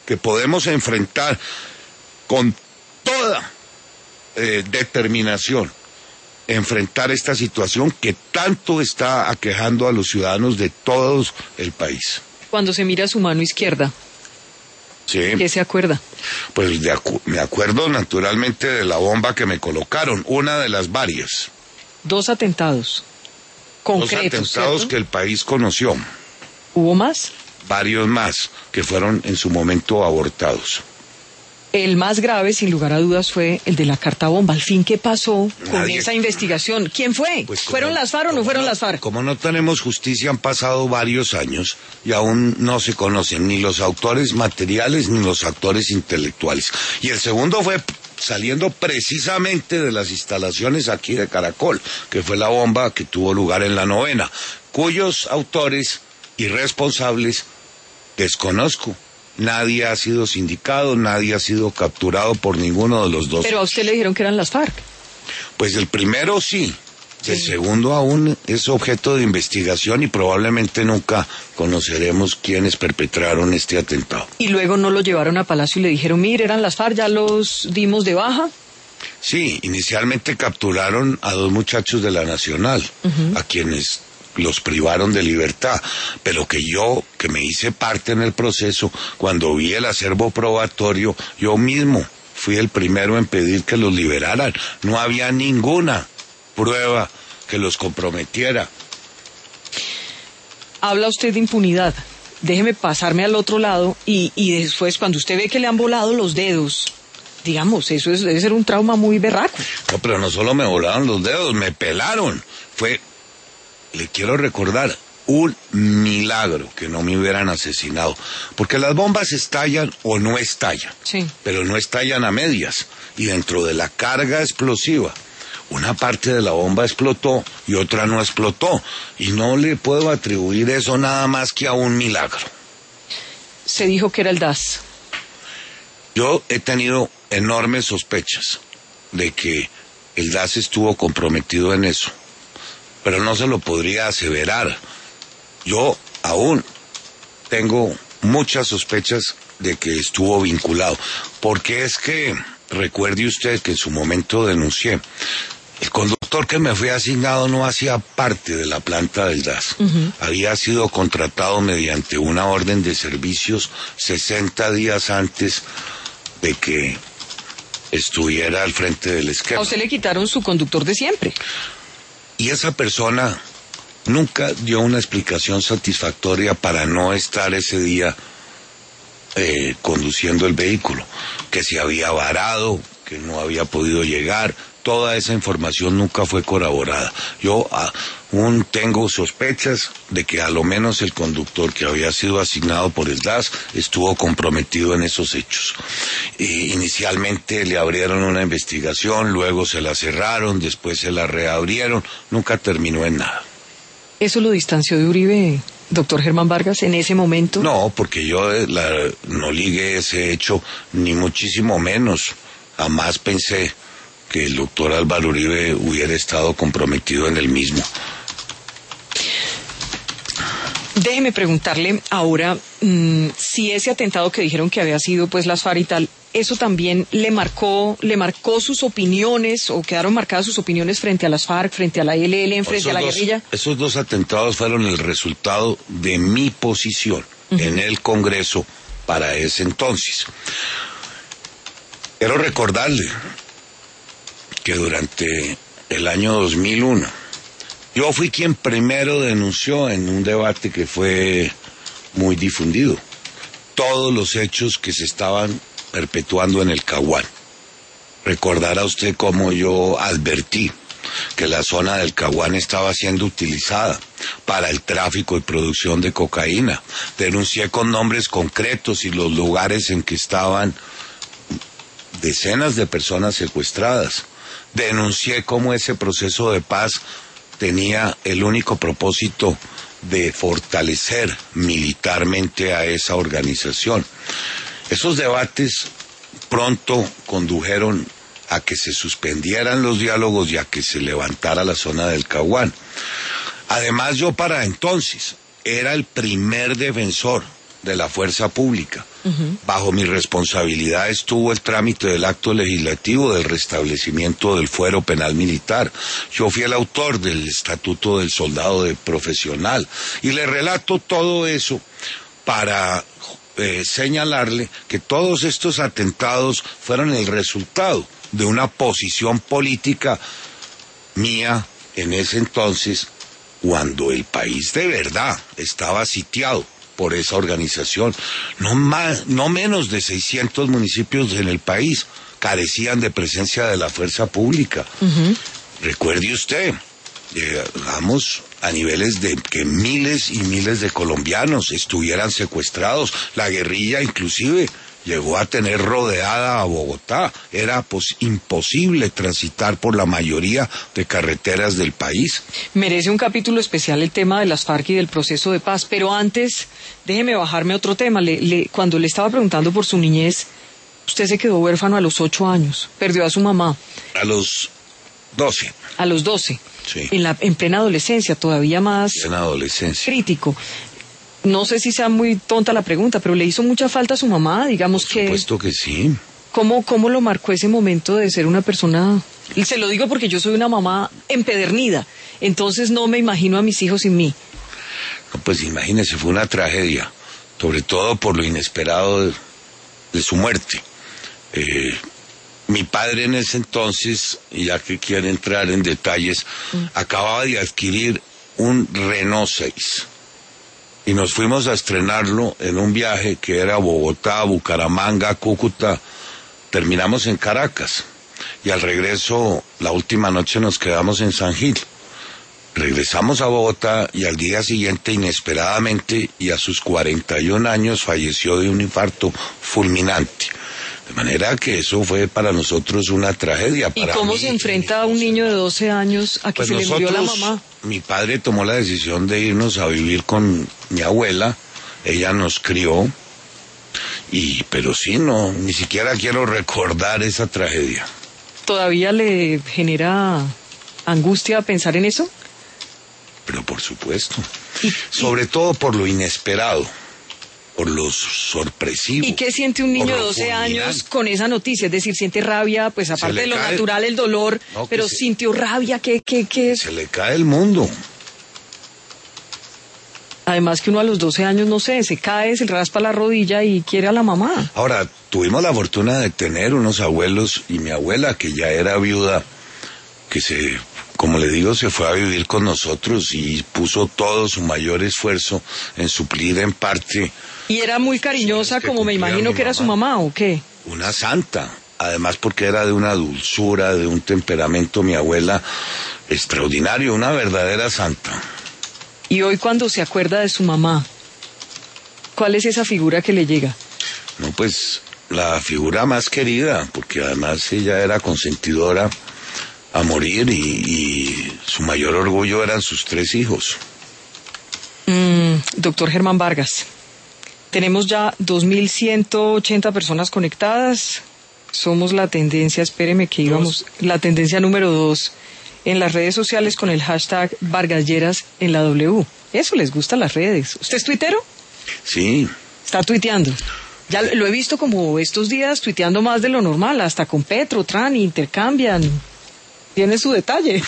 que podemos enfrentar con toda eh, determinación, enfrentar esta situación que tanto está aquejando a los ciudadanos de todo el país. Cuando se mira a su mano izquierda, sí. ¿Qué se acuerda? Pues de acu- me acuerdo naturalmente de la bomba que me colocaron, una de las varias. Dos atentados concretos, Dos atentados ¿cierto? que el país conoció. ¿Hubo más? Varios más que fueron en su momento abortados. El más grave, sin lugar a dudas, fue el de la carta bomba. Al fin, ¿qué pasó con Nadie- esa investigación? ¿Quién fue? Pues como- ¿Fueron las FARC o no fueron no, las FARC? Como no tenemos justicia, han pasado varios años y aún no se conocen ni los autores materiales ni los autores intelectuales. Y el segundo fue saliendo precisamente de las instalaciones aquí de Caracol, que fue la bomba que tuvo lugar en la novena, cuyos autores y responsables desconozco. Nadie ha sido sindicado, nadie ha sido capturado por ninguno de los dos. Pero a usted le dijeron que eran las FARC. Pues el primero sí, Sí. el segundo aún es objeto de investigación y probablemente nunca conoceremos quiénes perpetraron este atentado. Y luego no lo llevaron a Palacio y le dijeron, mire, eran las FARC, ya los dimos de baja. Sí, inicialmente capturaron a dos muchachos de la Nacional, uh-huh. a quienes los privaron de libertad, pero que yo, que me hice parte en el proceso, cuando vi el acervo probatorio, yo mismo fui el primero en pedir que los liberaran. No había ninguna prueba que los comprometiera. Habla usted de impunidad. Déjeme pasarme al otro lado y, y después cuando usted ve que le han volado los dedos, digamos, eso es, debe ser un trauma muy berraco. No, pero no solo me volaron los dedos, me pelaron. Fue, le quiero recordar, un milagro que no me hubieran asesinado. Porque las bombas estallan o no estallan, sí. pero no estallan a medias. Y dentro de la carga explosiva, una parte de la bomba explotó y otra no explotó. Y no le puedo atribuir eso nada más que a un milagro. Se dijo que era el D A S. Yo he tenido enormes sospechas de que el D A S estuvo comprometido en eso, pero no se lo podría aseverar. Yo aún tengo muchas sospechas de que estuvo vinculado, porque es que, recuerde usted que en su momento denuncié, el conductor que me fue asignado no hacía parte de la planta del D A S. Uh-huh. Había sido contratado mediante una orden de servicios sesenta días antes de que estuviera al frente del esquema. A usted le quitaron su conductor de siempre. Y esa persona nunca dio una explicación satisfactoria para no estar ese día eh, conduciendo el vehículo, que se había varado, que no había podido llegar. Toda esa información nunca fue corroborada. Yo aún tengo sospechas de que a lo menos el conductor que había sido asignado por el D A S estuvo comprometido en esos hechos. E inicialmente le abrieron una investigación, luego se la cerraron, después se la reabrieron, nunca terminó en nada. ¿Eso lo distanció de Uribe, doctor Germán Vargas, en ese momento? No, porque yo la, no ligué ese hecho, ni muchísimo menos. Jamás pensé que el doctor Álvaro Uribe hubiera estado comprometido en el mismo. Déjeme preguntarle ahora mmm, si ese atentado que dijeron que había sido pues las FARC y tal, eso también le marcó, le marcó sus opiniones o quedaron marcadas sus opiniones frente a las FARC, frente a la E L N, frente esos a la dos, guerrilla. Esos dos atentados fueron el resultado de mi posición uh-huh. en el Congreso para ese entonces. Quiero recordarle que durante el año dos mil uno yo fui quien primero denunció en un debate que fue muy difundido todos los hechos que se estaban perpetuando en el Caguán. Recordará usted cómo yo advertí que la zona del Caguán estaba siendo utilizada para el tráfico y producción de cocaína. Denuncié con nombres concretos y los lugares en que estaban decenas de personas secuestradas. Denuncié cómo ese proceso de paz tenía el único propósito de fortalecer militarmente a esa organización. Esos debates pronto condujeron a que se suspendieran los diálogos y a que se levantara la zona del Caguán. Además, yo para entonces era el primer defensor de la fuerza pública Uh-huh. Bajo mi responsabilidad estuvo el trámite del acto legislativo del restablecimiento del fuero penal militar. Yo fui el autor del Estatuto del Soldado de Profesional y le relato todo eso para eh, señalarle que todos estos atentados fueron el resultado de una posición política mía en ese entonces, cuando el país de verdad estaba sitiado por esa organización. No más, no menos de seiscientos municipios en el país carecían de presencia de la fuerza pública. Uh-huh. Recuerde usted, llegamos a niveles de que miles y miles de colombianos estuvieran secuestrados. La guerrilla inclusive llegó a tener rodeada a Bogotá. Era pues, imposible transitar por la mayoría de carreteras del país. Merece un capítulo especial el tema de las FARC y del proceso de paz, pero antes, déjeme bajarme a otro tema. Le, le, cuando le estaba preguntando por su niñez, usted se quedó huérfano a los ocho años, perdió a su mamá. A los doce. A los doce. Sí. En, la, en plena adolescencia, todavía más en adolescencia. Crítico. No sé si sea muy tonta la pregunta, pero ¿le hizo mucha falta a su mamá? Digamos que... Por supuesto que sí. ¿Cómo, ¿Cómo lo marcó ese momento de ser una persona...? Y se lo digo porque yo soy una mamá empedernida, entonces no me imagino a mis hijos sin mí. No, pues imagínese, fue una tragedia, sobre todo por lo inesperado de, de su muerte. Eh, mi padre en ese entonces, y ya que quiere entrar en detalles, mm. acababa de adquirir un Renault seis. Y nos fuimos a estrenarlo en un viaje que era Bogotá, Bucaramanga, Cúcuta. Terminamos en Caracas. Y al regreso, la última noche nos quedamos en San Gil. Regresamos a Bogotá y al día siguiente, inesperadamente, y a sus cuarenta y un años, falleció de un infarto fulminante. De manera que eso fue para nosotros una tragedia. ¿Y para cómo mí, se enfrenta a un niño de doce años a que pues se nosotros, le murió la mamá? Mi padre tomó la decisión de irnos a vivir con mi abuela. Ella nos crió. Y, pero sí, no, ni siquiera quiero recordar esa tragedia. ¿Todavía le genera angustia pensar en eso? Pero por supuesto. ¿Y, Sobre y... todo por lo inesperado. Por lo sorpresivo. ¿Y qué siente un niño de doce años con esa noticia? Es decir, siente rabia, pues aparte de lo cae... natural, el dolor, no, pero se... sintió rabia, ¿qué, qué, qué? Se le cae el mundo. Además que uno a los doce años, no sé, se cae, se raspa la rodilla y quiere a la mamá. Ahora, tuvimos la fortuna de tener unos abuelos y mi abuela, que ya era viuda, que se... como le digo, se fue a vivir con nosotros y puso todo su mayor esfuerzo en suplir en parte. ¿Y era muy cariñosa, como me imagino que era su mamá, o qué? Una santa, además porque era de una dulzura, de un temperamento, mi abuela, extraordinario, una verdadera santa. Y hoy cuando se acuerda de su mamá, ¿cuál es esa figura que le llega? No, pues, la figura más querida, porque además ella era consentidora a morir y, y su mayor orgullo eran sus tres hijos. Mm, doctor Germán Vargas, tenemos ya dos mil ciento ochenta personas conectadas. Somos la tendencia, espéreme que íbamos, la tendencia número dos en las redes sociales con el hashtag Vargalleras en la W. Eso les gusta las redes. ¿Usted es tuitero? Sí. Está tuiteando. Ya lo he visto como estos días tuiteando más de lo normal, hasta con Petro, Tran, intercambian. Tiene su detalle.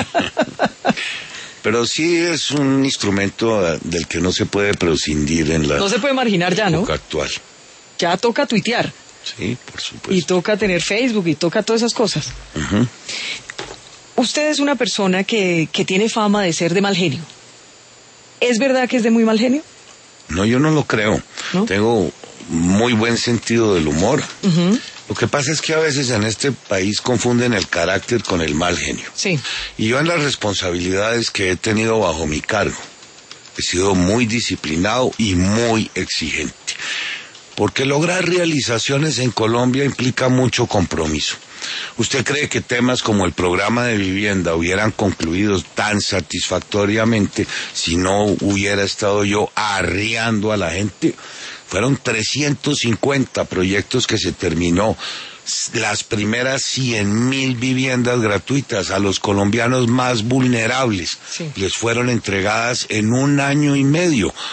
Pero sí es un instrumento del que no se puede prescindir en la... No se puede marginar ya, ¿no? época actual. Ya toca tuitear. Sí, por supuesto. Y toca tener Facebook y toca todas esas cosas. Uh-huh. Usted es una persona que, que tiene fama de ser de mal genio. ¿Es verdad que es de muy mal genio? No, yo no lo creo. ¿No? Tengo muy buen sentido del humor. Uh-huh. Lo que pasa es que a veces en este país confunden el carácter con el mal genio. Sí. Y yo en las responsabilidades que he tenido bajo mi cargo, he sido muy disciplinado y muy exigente. Porque lograr realizaciones en Colombia implica mucho compromiso. ¿Usted cree que temas como el programa de vivienda hubieran concluido tan satisfactoriamente si no hubiera estado yo arriando a la gente? Fueron trescientos cincuenta proyectos que se terminó, las primeras cien mil viviendas gratuitas a los colombianos más vulnerables. Sí. Les fueron entregadas en un año y medio.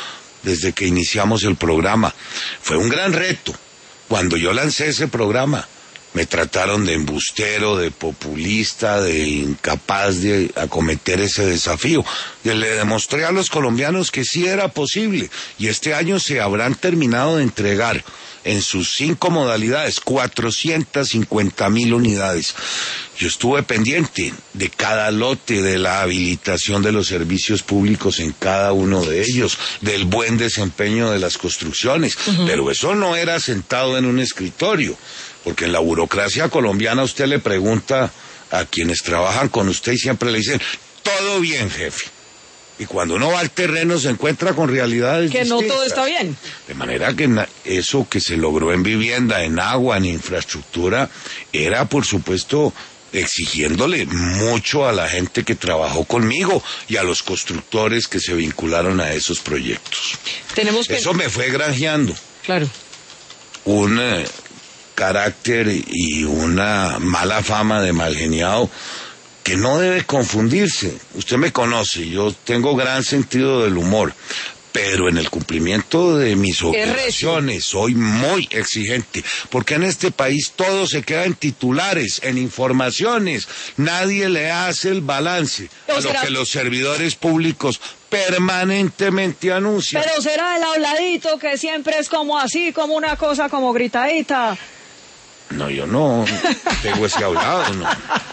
desde que iniciamos el programa. Fue un gran reto. Cuando yo lancé ese programa, me trataron de embustero, de populista, de incapaz de acometer ese desafío. Y le demostré a los colombianos que sí era posible. Y este año se habrán terminado de entregar en sus cinco modalidades cuatrocientas cincuenta mil unidades. Yo estuve pendiente de cada lote, de la habilitación de los servicios públicos en cada uno de ellos, del buen desempeño de las construcciones. Uh-huh. Pero eso no era sentado en un escritorio. Porque en la burocracia colombiana usted le pregunta a quienes trabajan con usted y siempre le dicen, todo bien, jefe. Y cuando uno va al terreno se encuentra con realidades que distintas. No todo está bien. De manera que eso que se logró en vivienda, en agua, en infraestructura, era por supuesto exigiéndole mucho a la gente que trabajó conmigo y a los constructores que se vincularon a esos proyectos. Tenemos que... Eso me fue granjeando. Claro. Un... Eh, carácter y una mala fama de malgeniado que no debe confundirse. Usted me conoce, yo tengo gran sentido del humor, pero en el cumplimiento de mis obligaciones soy muy exigente, porque en este país todo se queda en titulares, en informaciones, nadie le hace el balance a lo que los servidores públicos permanentemente anuncian. Pero será el habladito que siempre es como así, como una cosa como gritadita. No, yo no tengo ese hablado, no.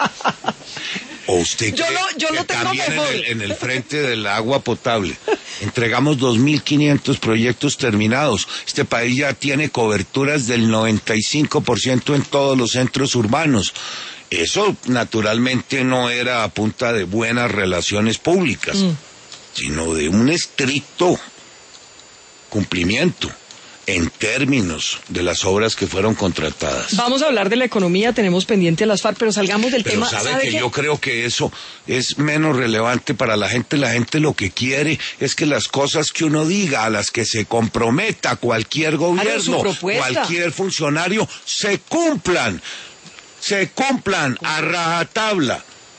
O usted yo cree no, yo que no tengo también en mejor. el, en el frente del agua potable entregamos dos mil quinientos proyectos terminados. Este país ya tiene coberturas del noventa y cinco por ciento en todos los centros urbanos. Eso naturalmente no era a punta de buenas relaciones públicas, mm. sino de un estricto cumplimiento en términos de las obras que fueron contratadas. Vamos a hablar de la economía, tenemos pendiente a las FARC, pero salgamos del pero tema. Sabe, ¿sabe que qué? Yo creo que eso es menos relevante para la gente. La gente lo que quiere es que las cosas que uno diga, a las que se comprometa cualquier gobierno, cualquier funcionario, se cumplan, se cumplan a rajatabla.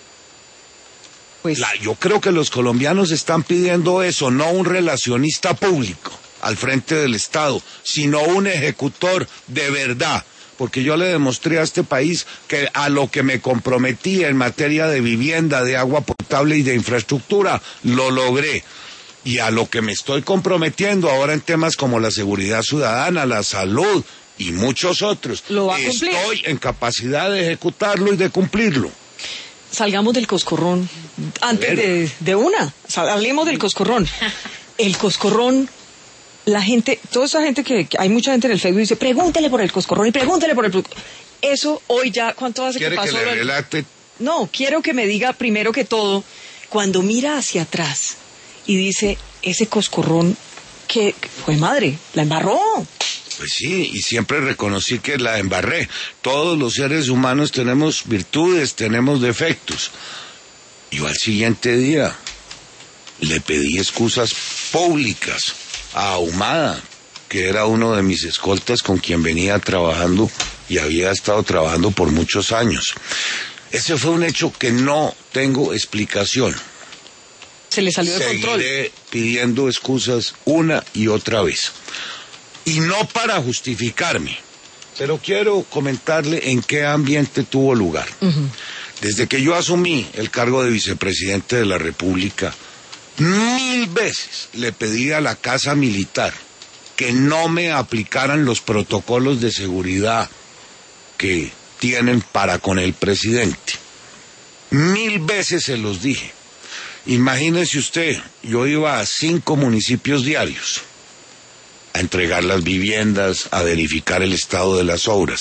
Pues... La, yo creo que los colombianos están pidiendo eso, no un relacionista público al frente del Estado, sino un ejecutor de verdad, porque yo le demostré a este país que a lo que me comprometí en materia de vivienda, de agua potable y de infraestructura, lo logré. Y a lo que me estoy comprometiendo ahora en temas como la seguridad ciudadana, la salud y muchos otros, ¿lo va a cumplir? Estoy en capacidad de ejecutarlo y de cumplirlo. Salgamos del coscorrón, antes de, de una, hablemos del coscorrón. El coscorrón... La gente, toda esa gente que, que hay mucha gente en el Facebook dice, pregúntele por el coscorrón y pregúntele por el... Eso hoy ya, ¿cuánto hace que pasó? ¿Quiere que le relate? No, quiero que me diga primero que todo, cuando mira hacia atrás y dice, ese coscorrón, que fue madre, la embarró. Pues sí, y siempre reconocí que la embarré. Todos los seres humanos tenemos virtudes, tenemos defectos. Yo al siguiente día le pedí excusas públicas a Ahumada, que era uno de mis escoltas con quien venía trabajando y había estado trabajando por muchos años. Ese fue un hecho que no tengo explicación. Se le salió de control. Seguiré pidiendo excusas una y otra vez. Y no para justificarme, pero quiero comentarle en qué ambiente tuvo lugar. Uh-huh. Desde que yo asumí el cargo de vicepresidente de la República, mil veces le pedí a la Casa Militar que no me aplicaran los protocolos de seguridad que tienen para con el presidente. Mil veces se los dije. Imagínese usted, yo iba a cinco municipios diarios a entregar las viviendas, a verificar el estado de las obras.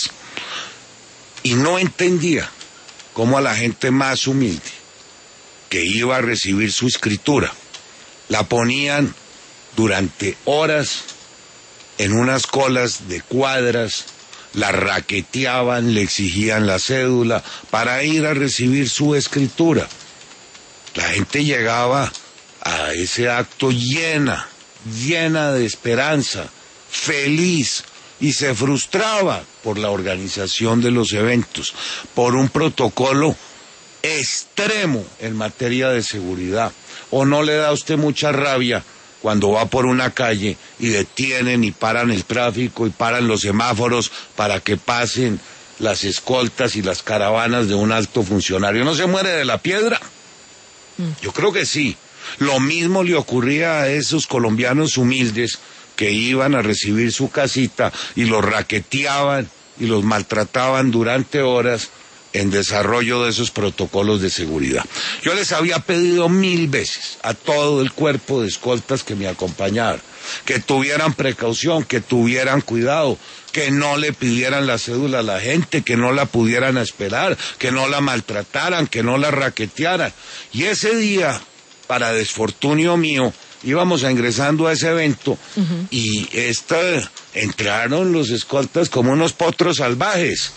Y no entendía cómo a la gente más humilde que iba a recibir su escritura la ponían durante horas en unas colas de cuadras, la raqueteaban, le exigían la cédula para ir a recibir su escritura. La gente llegaba a ese acto llena, llena de esperanza, feliz, y se frustraba por la organización de los eventos, por un protocolo extremo en materia de seguridad. ¿O no le da a usted mucha rabia cuando va por una calle y detienen y paran el tráfico y paran los semáforos para que pasen las escoltas y las caravanas de un alto funcionario? ¿No se muere de la piedra? Mm. Yo creo que sí. Lo mismo le ocurría a esos colombianos humildes que iban a recibir su casita y los raqueteaban y los maltrataban durante horas en desarrollo de esos protocolos de seguridad. Yo les había pedido mil veces a todo el cuerpo de escoltas que me acompañaran, que tuvieran precaución, que tuvieran cuidado, que no le pidieran la cédula a la gente, que no la pudieran esperar, que no la maltrataran, que no la raquetearan. Y ese día, para desfortunio mío, íbamos a ingresando a ese evento uh-huh. y esta, entraron los escoltas como unos potros salvajes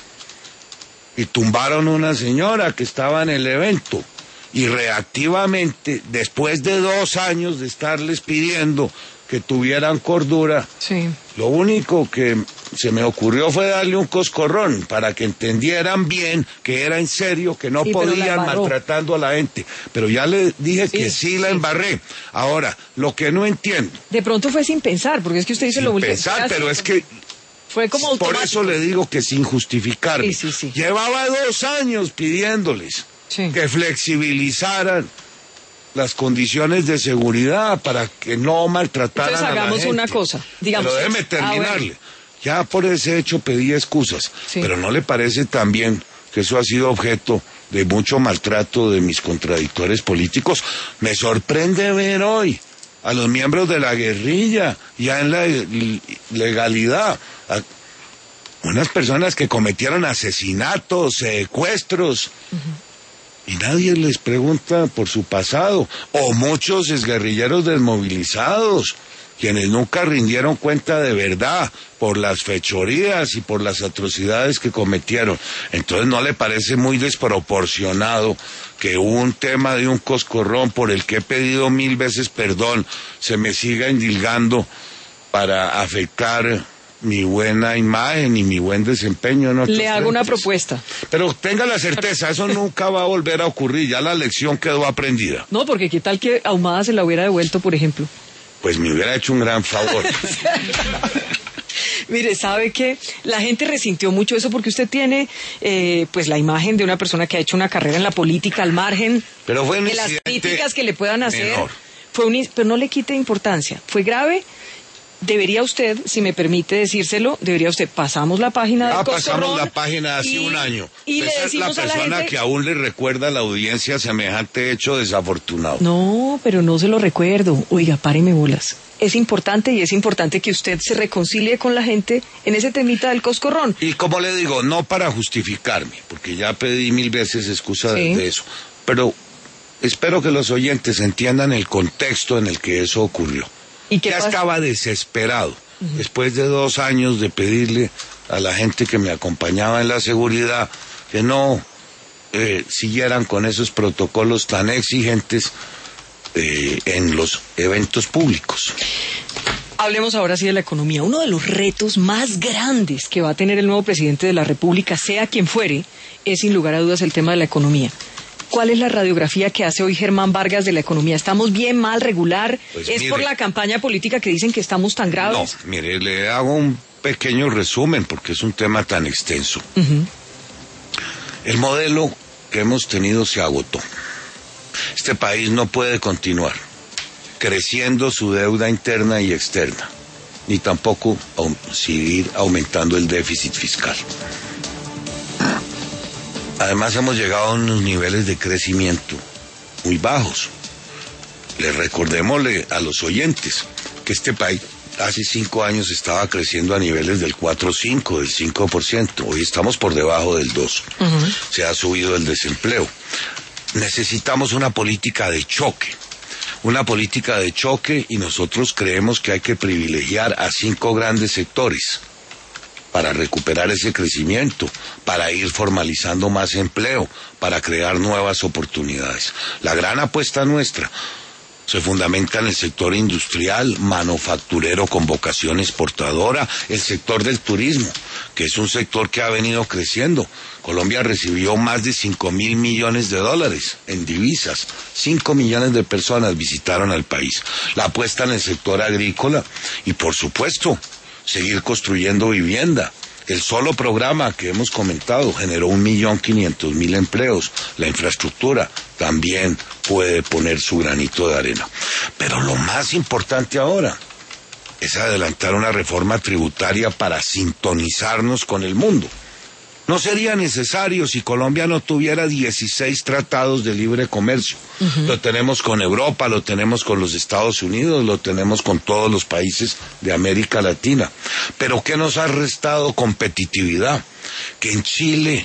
y tumbaron una señora que estaba en el evento. Y reactivamente, después de dos años de estarles pidiendo que tuvieran cordura, sí. lo único que se me ocurrió fue darle un coscorrón para que entendieran bien que era en serio, que no sí, podían maltratando a la gente. Pero ya le dije sí, que sí la embarré. Ahora, lo que no entiendo... De pronto fue sin pensar, porque es que usted dice sin lo último. Sin pensar, pero es que... Fue como automático. Por eso le digo que sin justificarme. Sí, sí, sí. Llevaba dos años pidiéndoles sí. que flexibilizaran las condiciones de seguridad para que no maltrataran Entonces, a la gente. hagamos una cosa, digamos. Pero déjeme terminarle. Ah, bueno. Ya por ese hecho pedí excusas, sí. pero ¿no le parece también que eso ha sido objeto de mucho maltrato de mis contradictores políticos? Me sorprende ver hoy a los miembros de la guerrilla ya en la legalidad, a unas personas que cometieron asesinatos, secuestros, uh-huh. y nadie les pregunta por su pasado, o muchos exguerrilleros desmovilizados, quienes nunca rindieron cuenta de verdad por las fechorías y por las atrocidades que cometieron. Entonces, ¿no le parece muy desproporcionado que un tema de un coscorrón por el que he pedido mil veces perdón se me siga endilgando para afectar mi buena imagen y mi buen desempeño en otros Le hago frentes? una propuesta. Pero tenga la certeza, eso nunca va a volver a ocurrir, ya la lección quedó aprendida. No, porque qué tal que Ahumada se la hubiera devuelto, por ejemplo. Pues me hubiera hecho un gran favor. Mire, ¿sabe qué? La gente resintió mucho eso porque usted tiene eh, pues la imagen de una persona que ha hecho una carrera en la política al margen pero fue un de las críticas que le puedan hacer. Menor. Fue un, pero no le quite importancia. Fue grave. Debería usted, si me permite decírselo, debería usted, pasamos la página ya del pasamos Coscorrón la página hace y, un año. Y Esa le decimos es la a la persona gente... que aún le recuerda a la audiencia semejante hecho desafortunado. No, pero no se lo recuerdo. Oiga, páreme bolas. Es importante y es importante que usted se reconcilie con la gente en ese temita del Coscorrón. Y como le digo, no para justificarme, porque ya pedí mil veces excusa sí. de eso, pero espero que los oyentes entiendan el contexto en el que eso ocurrió. ¿Y qué ya pasa? Estaba desesperado. Uh-huh. Después de dos años de pedirle a la gente que me acompañaba en la seguridad que no eh, siguieran con esos protocolos tan exigentes eh, en los eventos públicos. Hablemos ahora sí de la economía. Uno de los retos más grandes que va a tener el nuevo presidente de la República, sea quien fuere, es sin lugar a dudas el tema de la economía. ¿Cuál es la radiografía que hace hoy Germán Vargas de la economía? ¿Estamos bien, mal, regular? Pues ¿Es mire, por la campaña política que dicen que estamos tan graves? No, mire, le hago un pequeño resumen porque es un tema tan extenso. Uh-huh. El modelo que hemos tenido se agotó. Este país no puede continuar creciendo su deuda interna y externa, ni tampoco au- seguir aumentando el déficit fiscal. Además hemos llegado a unos niveles de crecimiento muy bajos. Les recordémosle a los oyentes que este país hace cinco años estaba creciendo a niveles del cuatro punto cinco, del cinco por ciento. Hoy estamos por debajo del dos. Uh-huh. Se ha subido el desempleo. Necesitamos una política de choque. Una política de choque y nosotros creemos que hay que privilegiar a cinco grandes sectores para recuperar ese crecimiento, para ir formalizando más empleo, para crear nuevas oportunidades. La gran apuesta nuestra Se fundamenta en el sector industrial, manufacturero con vocación exportadora, el sector del turismo, que es un sector que ha venido creciendo. Colombia recibió más de cinco mil millones de dólares en divisas. Cinco millones de personas visitaron al país. La apuesta en el sector agrícola y, por supuesto, seguir construyendo vivienda. El solo programa que hemos comentado generó un millón quinientos mil empleos. La infraestructura también puede poner su granito de arena. Pero lo más importante ahora es adelantar una reforma tributaria para sintonizarnos con el mundo. No sería necesario si Colombia no tuviera dieciséis tratados de libre comercio. Uh-huh. Lo tenemos con Europa, lo tenemos con los Estados Unidos, lo tenemos con todos los países de América Latina. Pero ¿qué nos ha restado competitividad? Que en Chile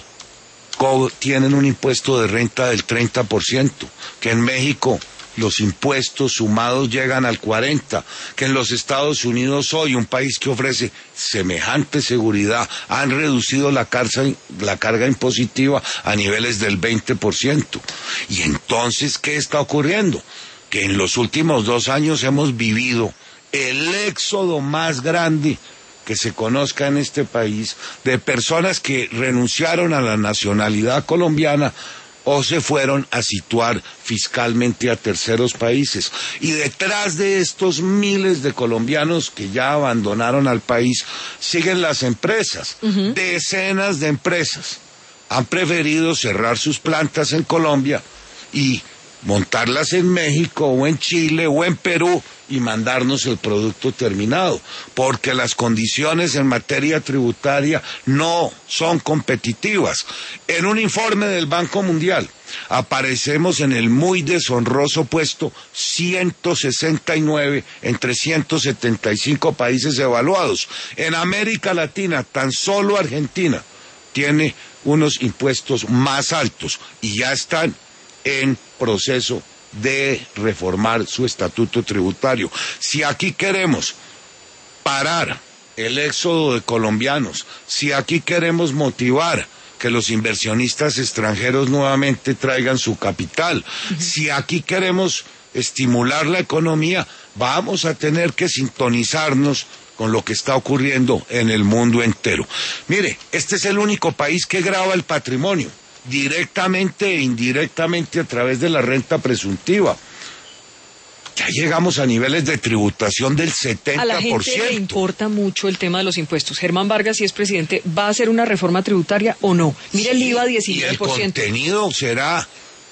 tienen un impuesto de renta del treinta por ciento, que en México los impuestos sumados llegan al cuarenta por ciento, que en los Estados Unidos hoy, un país que ofrece semejante seguridad, han reducido la carga, la carga impositiva a niveles del veinte por ciento. Y entonces, ¿qué está ocurriendo? Que en los últimos dos años hemos vivido el éxodo más grande que se conozca en este país de personas que renunciaron a la nacionalidad colombiana o se fueron a situar fiscalmente a terceros países. Y detrás de estos miles de colombianos que ya abandonaron al país, siguen las empresas. Uh-huh. Decenas de empresas han preferido cerrar sus plantas en Colombia y montarlas en México o en Chile o en Perú y mandarnos el producto terminado, porque las condiciones en materia tributaria no son competitivas. En un informe del Banco Mundial aparecemos en el muy deshonroso puesto ciento sesenta y nueve entre ciento setenta y cinco países evaluados. En América Latina, tan solo Argentina tiene unos impuestos más altos y ya están en proceso de reformar su estatuto tributario. Si aquí queremos parar el éxodo de colombianos, si aquí queremos motivar que los inversionistas extranjeros nuevamente traigan su capital, uh-huh. si aquí queremos estimular la economía, vamos a tener que sintonizarnos con lo que está ocurriendo en el mundo entero. Mire, este es el único país que grava el patrimonio, directamente e indirectamente a través de la renta presuntiva. Ya llegamos a niveles de tributación del setenta por ciento. A la gente le importa mucho el tema de los impuestos. Germán Vargas, si es presidente, ¿va a hacer una reforma tributaria o no? Mire, sí, el I V A diecinueve por ciento. Y el contenido será,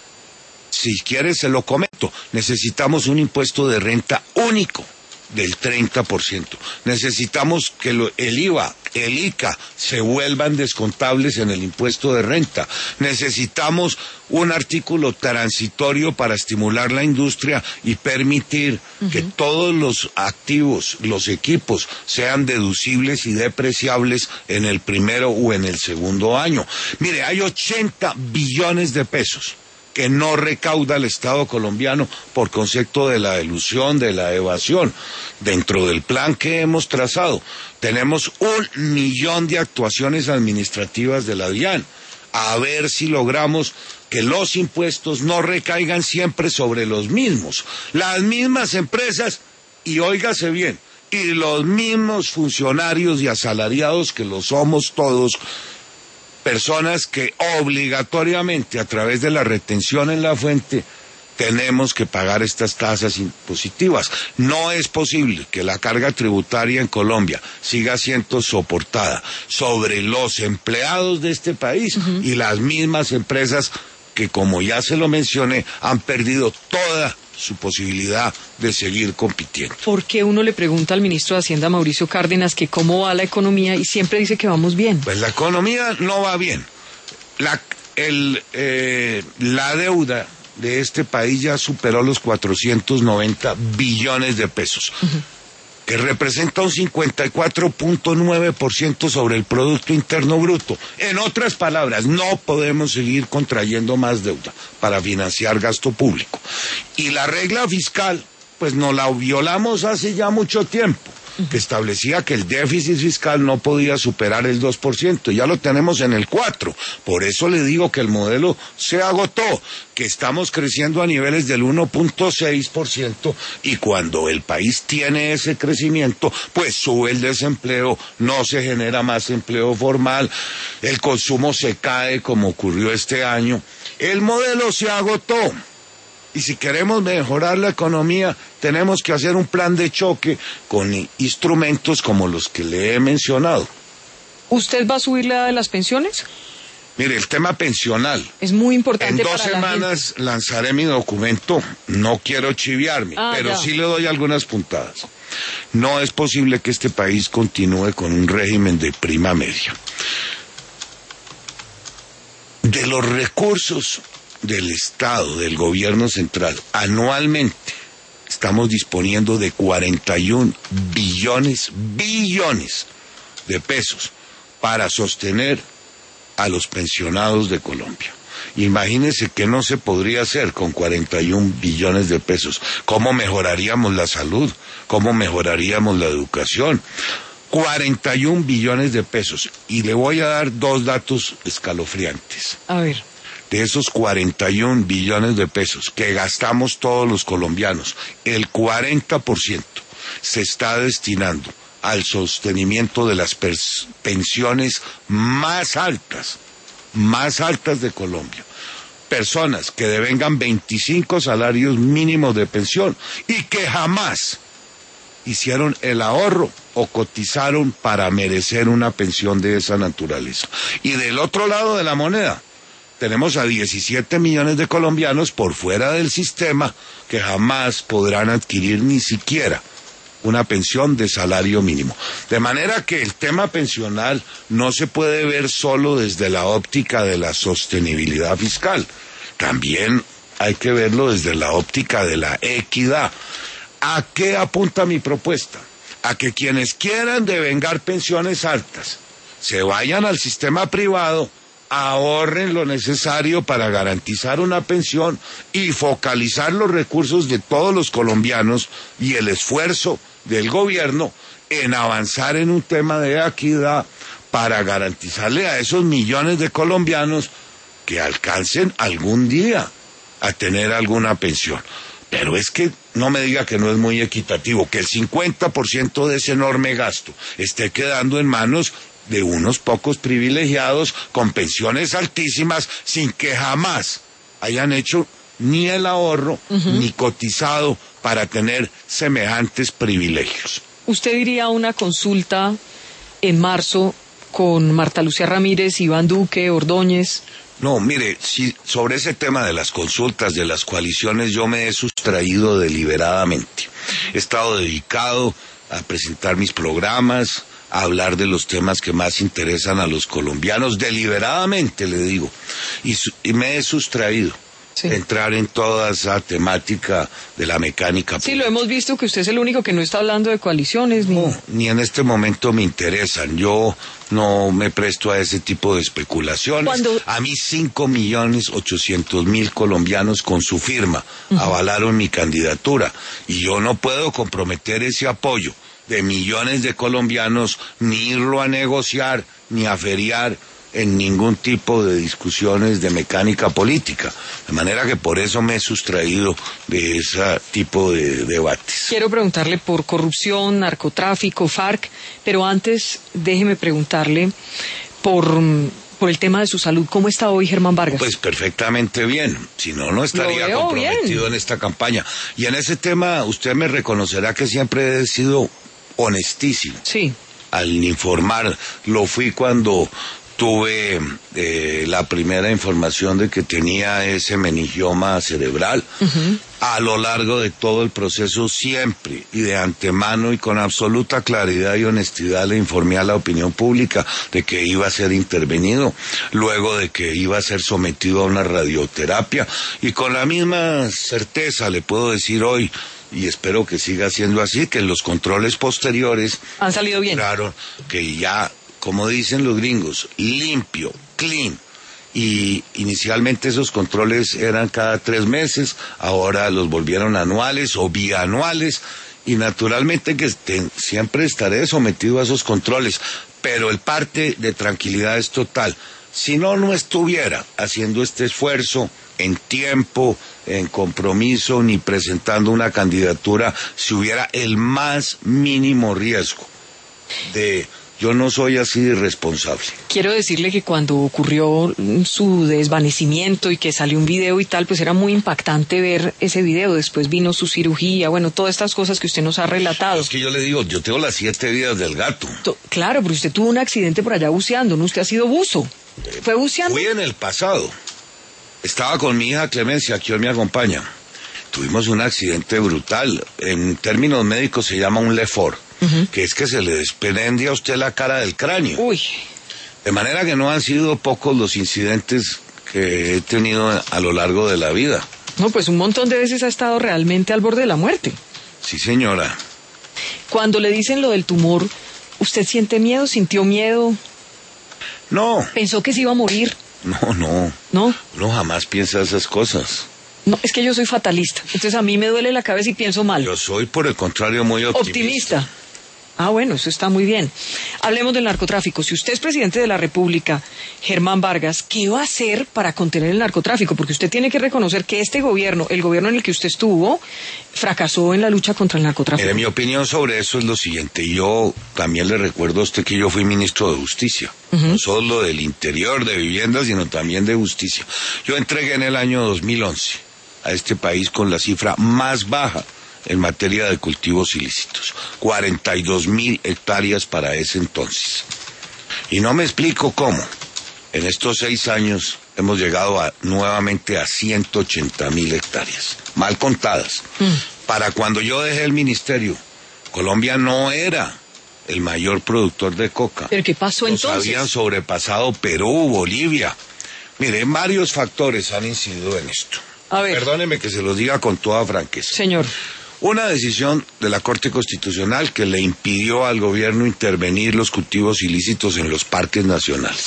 si quiere se lo comento, necesitamos un impuesto de renta único del treinta por ciento. Necesitamos que lo, el I V A, el I C A se vuelvan descontables en el impuesto de renta. Necesitamos un artículo transitorio para estimular la industria y permitir uh-huh. que todos los activos, los equipos, sean deducibles y depreciables en el primero o en el segundo año. Mire, hay ochenta billones de pesos que no recauda el Estado colombiano por concepto de la elusión, de la evasión. Dentro del plan que hemos trazado, tenemos un millón de actuaciones administrativas de la DIAN. A ver si logramos que los impuestos no recaigan siempre sobre los mismos. Las mismas empresas, y óigase bien, y los mismos funcionarios y asalariados que lo somos todos, personas que obligatoriamente a través de la retención en la fuente tenemos que pagar estas tasas impositivas. No es posible que la carga tributaria en Colombia siga siendo soportada sobre los empleados de este país uh-huh. y las mismas empresas que, como ya se lo mencioné, han perdido toda su posibilidad de seguir compitiendo. ¿Por qué uno le pregunta al ministro de Hacienda, Mauricio Cárdenas, que cómo va la economía y siempre dice que vamos bien? Pues la economía no va bien. La, el, eh, la deuda de este país ya superó los cuatrocientos noventa billones de pesos, uh-huh. que representa un cincuenta y cuatro punto nueve por ciento sobre el Producto Interno Bruto. En otras palabras, no podemos seguir contrayendo más deuda para financiar gasto público. Y la regla fiscal, pues nos la violamos hace ya mucho tiempo. que establecía que el déficit fiscal no podía superar el dos por ciento. Ya lo tenemos en el cuatro por ciento. Por eso le digo que el modelo se agotó, que estamos creciendo a niveles del uno punto seis por ciento y cuando el país tiene ese crecimiento, pues sube el desempleo, no se genera más empleo formal, el consumo se cae como ocurrió este año. El modelo se agotó. Y si queremos mejorar la economía, tenemos que hacer un plan de choque con instrumentos como los que le he mencionado. ¿Usted va a subir la de las pensiones? Mire, el tema pensional. Es muy importante. En dos para semanas lanzaré mi documento. No quiero chiviarme, ah, pero ya. sí le doy algunas puntadas. No es posible que este país continúe con un régimen de prima media. De los recursos del Estado, del gobierno central, anualmente estamos disponiendo de cuarenta y un billones, billones de pesos para sostener a los pensionados de Colombia. Imagínense que no se podría hacer con cuarenta y un billones de pesos. ¿Cómo mejoraríamos la salud? ¿Cómo mejoraríamos la educación? cuarenta y un billones de pesos. Y le voy a dar dos datos escalofriantes. A ver. De esos cuarenta y un billones de pesos que gastamos todos los colombianos, el cuarenta por ciento se está destinando al sostenimiento de las pensiones más altas, más altas de Colombia. Personas que devengan veinticinco salarios mínimos de pensión y que jamás hicieron el ahorro o cotizaron para merecer una pensión de esa naturaleza. Y del otro lado de la moneda, tenemos a diecisiete millones de colombianos por fuera del sistema que jamás podrán adquirir ni siquiera una pensión de salario mínimo. De manera que el tema pensional no se puede ver solo desde la óptica de la sostenibilidad fiscal. También hay que verlo desde la óptica de la equidad. ¿A qué apunta mi propuesta? A que quienes quieran devengar pensiones altas se vayan al sistema privado, ahorren lo necesario para garantizar una pensión y focalizar los recursos de todos los colombianos y el esfuerzo del gobierno en avanzar en un tema de equidad para garantizarle a esos millones de colombianos que alcancen algún día a tener alguna pensión. Pero es que no me diga que no es muy equitativo, que el cincuenta por ciento de ese enorme gasto esté quedando en manos de unos pocos privilegiados con pensiones altísimas sin que jamás hayan hecho ni el ahorro uh-huh. ni cotizado para tener semejantes privilegios. ¿Usted diría una consulta en marzo con Marta Lucía Ramírez, Iván Duque, Ordóñez? No, mire, si sobre ese tema de las consultas, de las coaliciones, yo me he sustraído deliberadamente. He estado dedicado a presentar mis programas, a hablar de los temas que más interesan a los colombianos, deliberadamente le digo, y, su, y me he sustraído. Sí. Entrar en toda esa temática de la mecánica política. Sí, lo hemos visto que usted es el único que no está hablando de coaliciones. Ni... No, ni en este momento me interesan. Yo no me presto a ese tipo de especulaciones. Cuando... A mí cinco millones ochocientos mil colombianos con su firma uh-huh. avalaron mi candidatura y yo no puedo comprometer ese apoyo de millones de colombianos, ni irlo a negociar, ni a feriar en ningún tipo de discusiones de mecánica política. De manera que por eso me he sustraído de ese tipo de debates. Quiero preguntarle por corrupción, narcotráfico, FARC, pero antes déjeme preguntarle por, por el tema de su salud. ¿Cómo está hoy Germán Vargas? Pues perfectamente bien, si no, no estaría comprometido bien en esta campaña. Y en ese tema usted me reconocerá que siempre he sido honestísimo. Sí. Al informar, lo fui cuando tuve eh, la primera información de que tenía ese meningioma cerebral. Uh-huh. A lo largo de todo el proceso siempre y de antemano y con absoluta claridad y honestidad le informé a la opinión pública de que iba a ser intervenido, luego de que iba a ser sometido a una radioterapia y con la misma certeza le puedo decir hoy, y espero que siga siendo así, que los controles posteriores han salido bien. Claro, que ya, como dicen los gringos, limpio, clean. Y inicialmente esos controles eran cada tres meses, ahora los volvieron anuales o bianuales, y naturalmente que te, siempre estaré sometido a esos controles, pero el parte de tranquilidad es total. Si no, no estuviera haciendo este esfuerzo en tiempo, en compromiso, ni presentando una candidatura si hubiera el más mínimo riesgo de... Yo no soy así de irresponsable. Quiero decirle que cuando ocurrió su desvanecimiento y que salió un video y tal, pues era muy impactante ver ese video. Después vino su cirugía, bueno, todas estas cosas que usted nos ha relatado. Es que yo le digo, yo tengo las siete vidas del gato. To- claro, pero usted tuvo un accidente por allá buceando, ¿no? Usted ha sido buzo. ¿Fue buceando? Fui en el pasado. Estaba con mi hija Clemencia, que hoy me acompaña. Tuvimos un accidente brutal. En términos médicos se llama un lefor. Uh-huh. Que es que se le desprende a usted la cara del cráneo. Uy. De manera que no han sido pocos los incidentes que he tenido a lo largo de la vida. No, pues un montón de veces ha estado realmente al borde de la muerte. Sí, señora. Cuando le dicen lo del tumor, ¿usted siente miedo? ¿Sintió miedo? No. ¿Pensó que se iba a morir? No, no. ¿No? Uno jamás piensa esas cosas. No, es que yo soy fatalista. Entonces a mí me duele la cabeza y pienso mal. Yo soy, por el contrario, muy optimista. Optimista. Ah, bueno, eso está muy bien. Hablemos del narcotráfico. Si usted es presidente de la República, Germán Vargas, ¿qué va a hacer para contener el narcotráfico? Porque usted tiene que reconocer que este gobierno, el gobierno en el que usted estuvo, fracasó en la lucha contra el narcotráfico. Mire, mi opinión sobre eso es lo siguiente. Yo también le recuerdo a usted que yo fui ministro de Justicia. Uh-huh. No solo del Interior, de Vivienda, sino también de Justicia. Yo entregué en el año dos mil once a este país con la cifra más baja en materia de cultivos ilícitos, cuarenta y dos mil hectáreas para ese entonces. Y no me explico cómo, en estos seis años hemos llegado a, nuevamente a ciento ochenta mil hectáreas, mal contadas. Mm. Para cuando yo dejé el ministerio, Colombia no era el mayor productor de coca. ¿Pero qué pasó Nos entonces? Habían sobrepasado Perú, Bolivia. Mire, varios factores han incidido en esto. A ver. Perdóneme que se los diga con toda franqueza. Señor. Una decisión de la Corte Constitucional que le impidió al gobierno intervenir los cultivos ilícitos en los parques nacionales.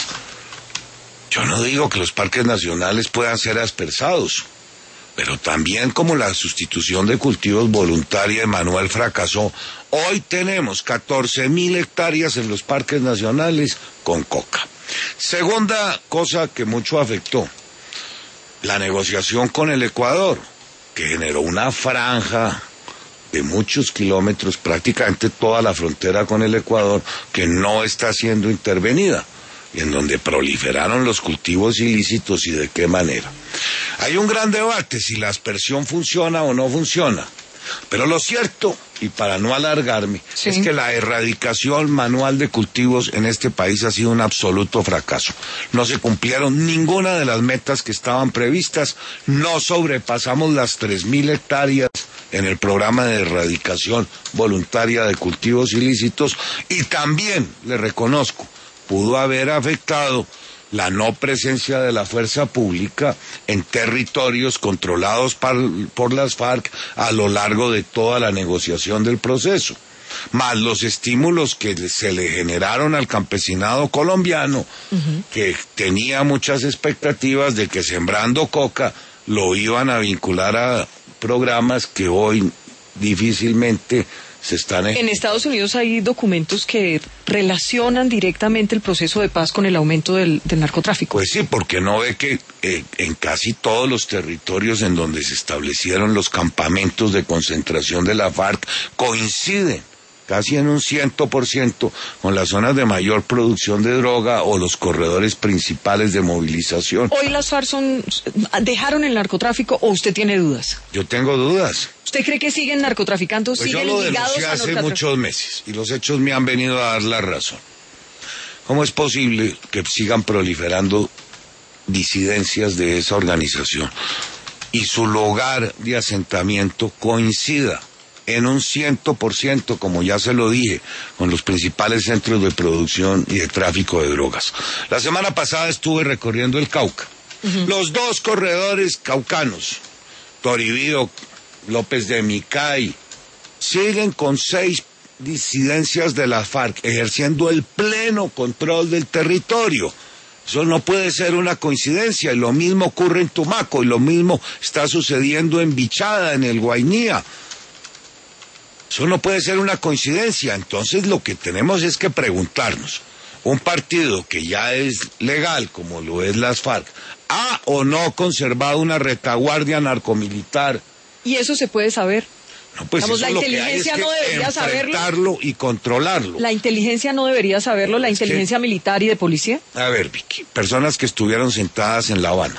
Yo no digo que los parques nacionales puedan ser aspersados, pero también como la sustitución de cultivos voluntaria de Manuel fracasó, hoy tenemos catorce mil hectáreas en los parques nacionales con coca. Segunda cosa que mucho afectó, la negociación con el Ecuador, que generó una franja de muchos kilómetros, prácticamente toda la frontera con el Ecuador, que no está siendo intervenida, y en donde proliferaron los cultivos ilícitos y de qué manera. Hay un gran debate si la aspersión funciona o no funciona, pero lo cierto, y para no alargarme, sí, es que la erradicación manual de cultivos en este país ha sido un absoluto fracaso. No se cumplieron ninguna de las metas que estaban previstas, no sobrepasamos las tres mil hectáreas en el programa de erradicación voluntaria de cultivos ilícitos, y también, le reconozco, pudo haber afectado la no presencia de la fuerza pública en territorios controlados par, por las FARC a lo largo de toda la negociación del proceso, más los estímulos que se le generaron al campesinado colombiano, uh-huh, que tenía muchas expectativas de que sembrando coca lo iban a vincular a programas que hoy difícilmente se están... En Estados Unidos hay documentos que relacionan directamente el proceso de paz con el aumento del, del narcotráfico. Pues sí, porque no ve que eh, en casi todos los territorios en donde se establecieron los campamentos de concentración de la FARC coinciden casi en un ciento por ciento con las zonas de mayor producción de droga o los corredores principales de movilización. ¿Hoy las FARC son, dejaron el narcotráfico o usted tiene dudas? Yo tengo dudas. ¿Usted cree que siguen narcotraficando, pues siguen yo lo ligados denuncié a hace narcotráfico? muchos meses y los hechos me han venido a dar la razón. ¿Cómo es posible que sigan proliferando disidencias de esa organización y su lugar de asentamiento coincida en un ciento por ciento, como ya se lo dije, con los principales centros de producción y de tráfico de drogas? La semana pasada estuve recorriendo el Cauca. Uh-huh. Los dos corredores caucanos, Toribío, López de Micay, siguen con seis disidencias de la FARC, ejerciendo el pleno control del territorio. Eso no puede ser una coincidencia, y lo mismo ocurre en Tumaco, y lo mismo está sucediendo en Bichada, en el Guainía. Eso no puede ser una coincidencia. Entonces lo que tenemos es que preguntarnos, un partido que ya es legal, como lo es las FARC, ¿ha o no conservado una retaguardia narcomilitar? ¿Y eso se puede saber? No, pues Digamos, eso la lo que hay es inteligencia que no debería saberlo. enfrentarlo y controlarlo. ¿La inteligencia no debería saberlo? ¿La Es que- inteligencia militar y de policía? A ver, Vicky, personas que estuvieron sentadas en La Habana.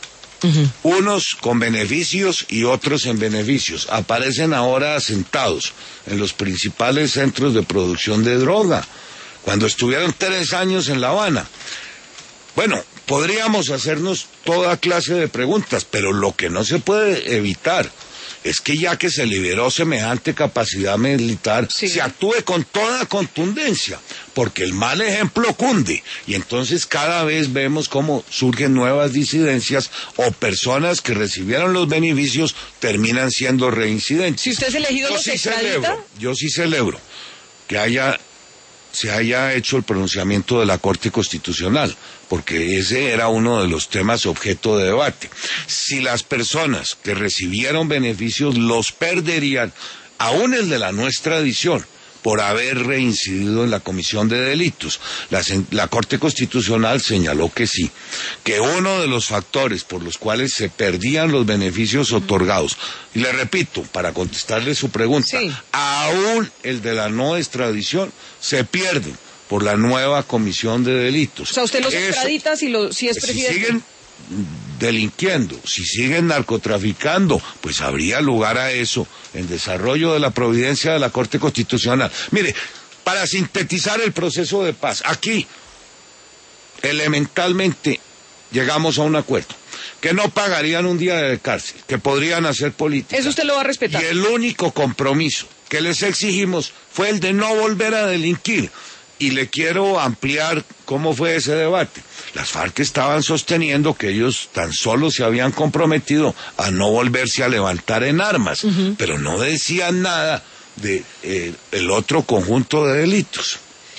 Unos con beneficios y otros en beneficios. Aparecen ahora sentados en los principales centros de producción de droga, cuando estuvieron tres años en La Habana. Bueno, podríamos hacernos toda clase de preguntas, pero lo que no se puede evitar es que ya que se liberó semejante capacidad militar, Sí. se actúe con toda contundencia, porque el mal ejemplo cunde, y entonces cada vez vemos cómo surgen nuevas disidencias o personas que recibieron los beneficios terminan siendo reincidentes. Si usted es elegido, yo ¿los sí extradita? celebro, yo sí celebro que haya se haya hecho el pronunciamiento de la Corte Constitucional, porque ese era uno de los temas objeto de debate. Si las personas que recibieron beneficios los perderían, aún el de la nuestra edición, por haber reincidido en la comisión de delitos. La, la Corte Constitucional señaló que sí, que uno de los factores por los cuales se perdían los beneficios otorgados, y le repito, para contestarle su pregunta, Sí. aún el de la no extradición se pierden por la nueva comisión de delitos. O sea, usted los Eso- extradita si, lo, si es si presidente. siguen delinquiendo, si siguen narcotraficando, pues habría lugar a eso en desarrollo de la providencia de la Corte Constitucional. Mire, para sintetizar el proceso de paz, aquí elementalmente llegamos a un acuerdo, que no pagarían un día de cárcel, que podrían hacer política. Eso usted lo va a respetar. Y el único compromiso que les exigimos fue el de no volver a delinquir. Y le quiero ampliar cómo fue ese debate. Las FARC estaban sosteniendo que ellos tan solo se habían comprometido a no volverse a levantar en armas, uh-huh. pero no decían nada de eh, el otro conjunto de delitos.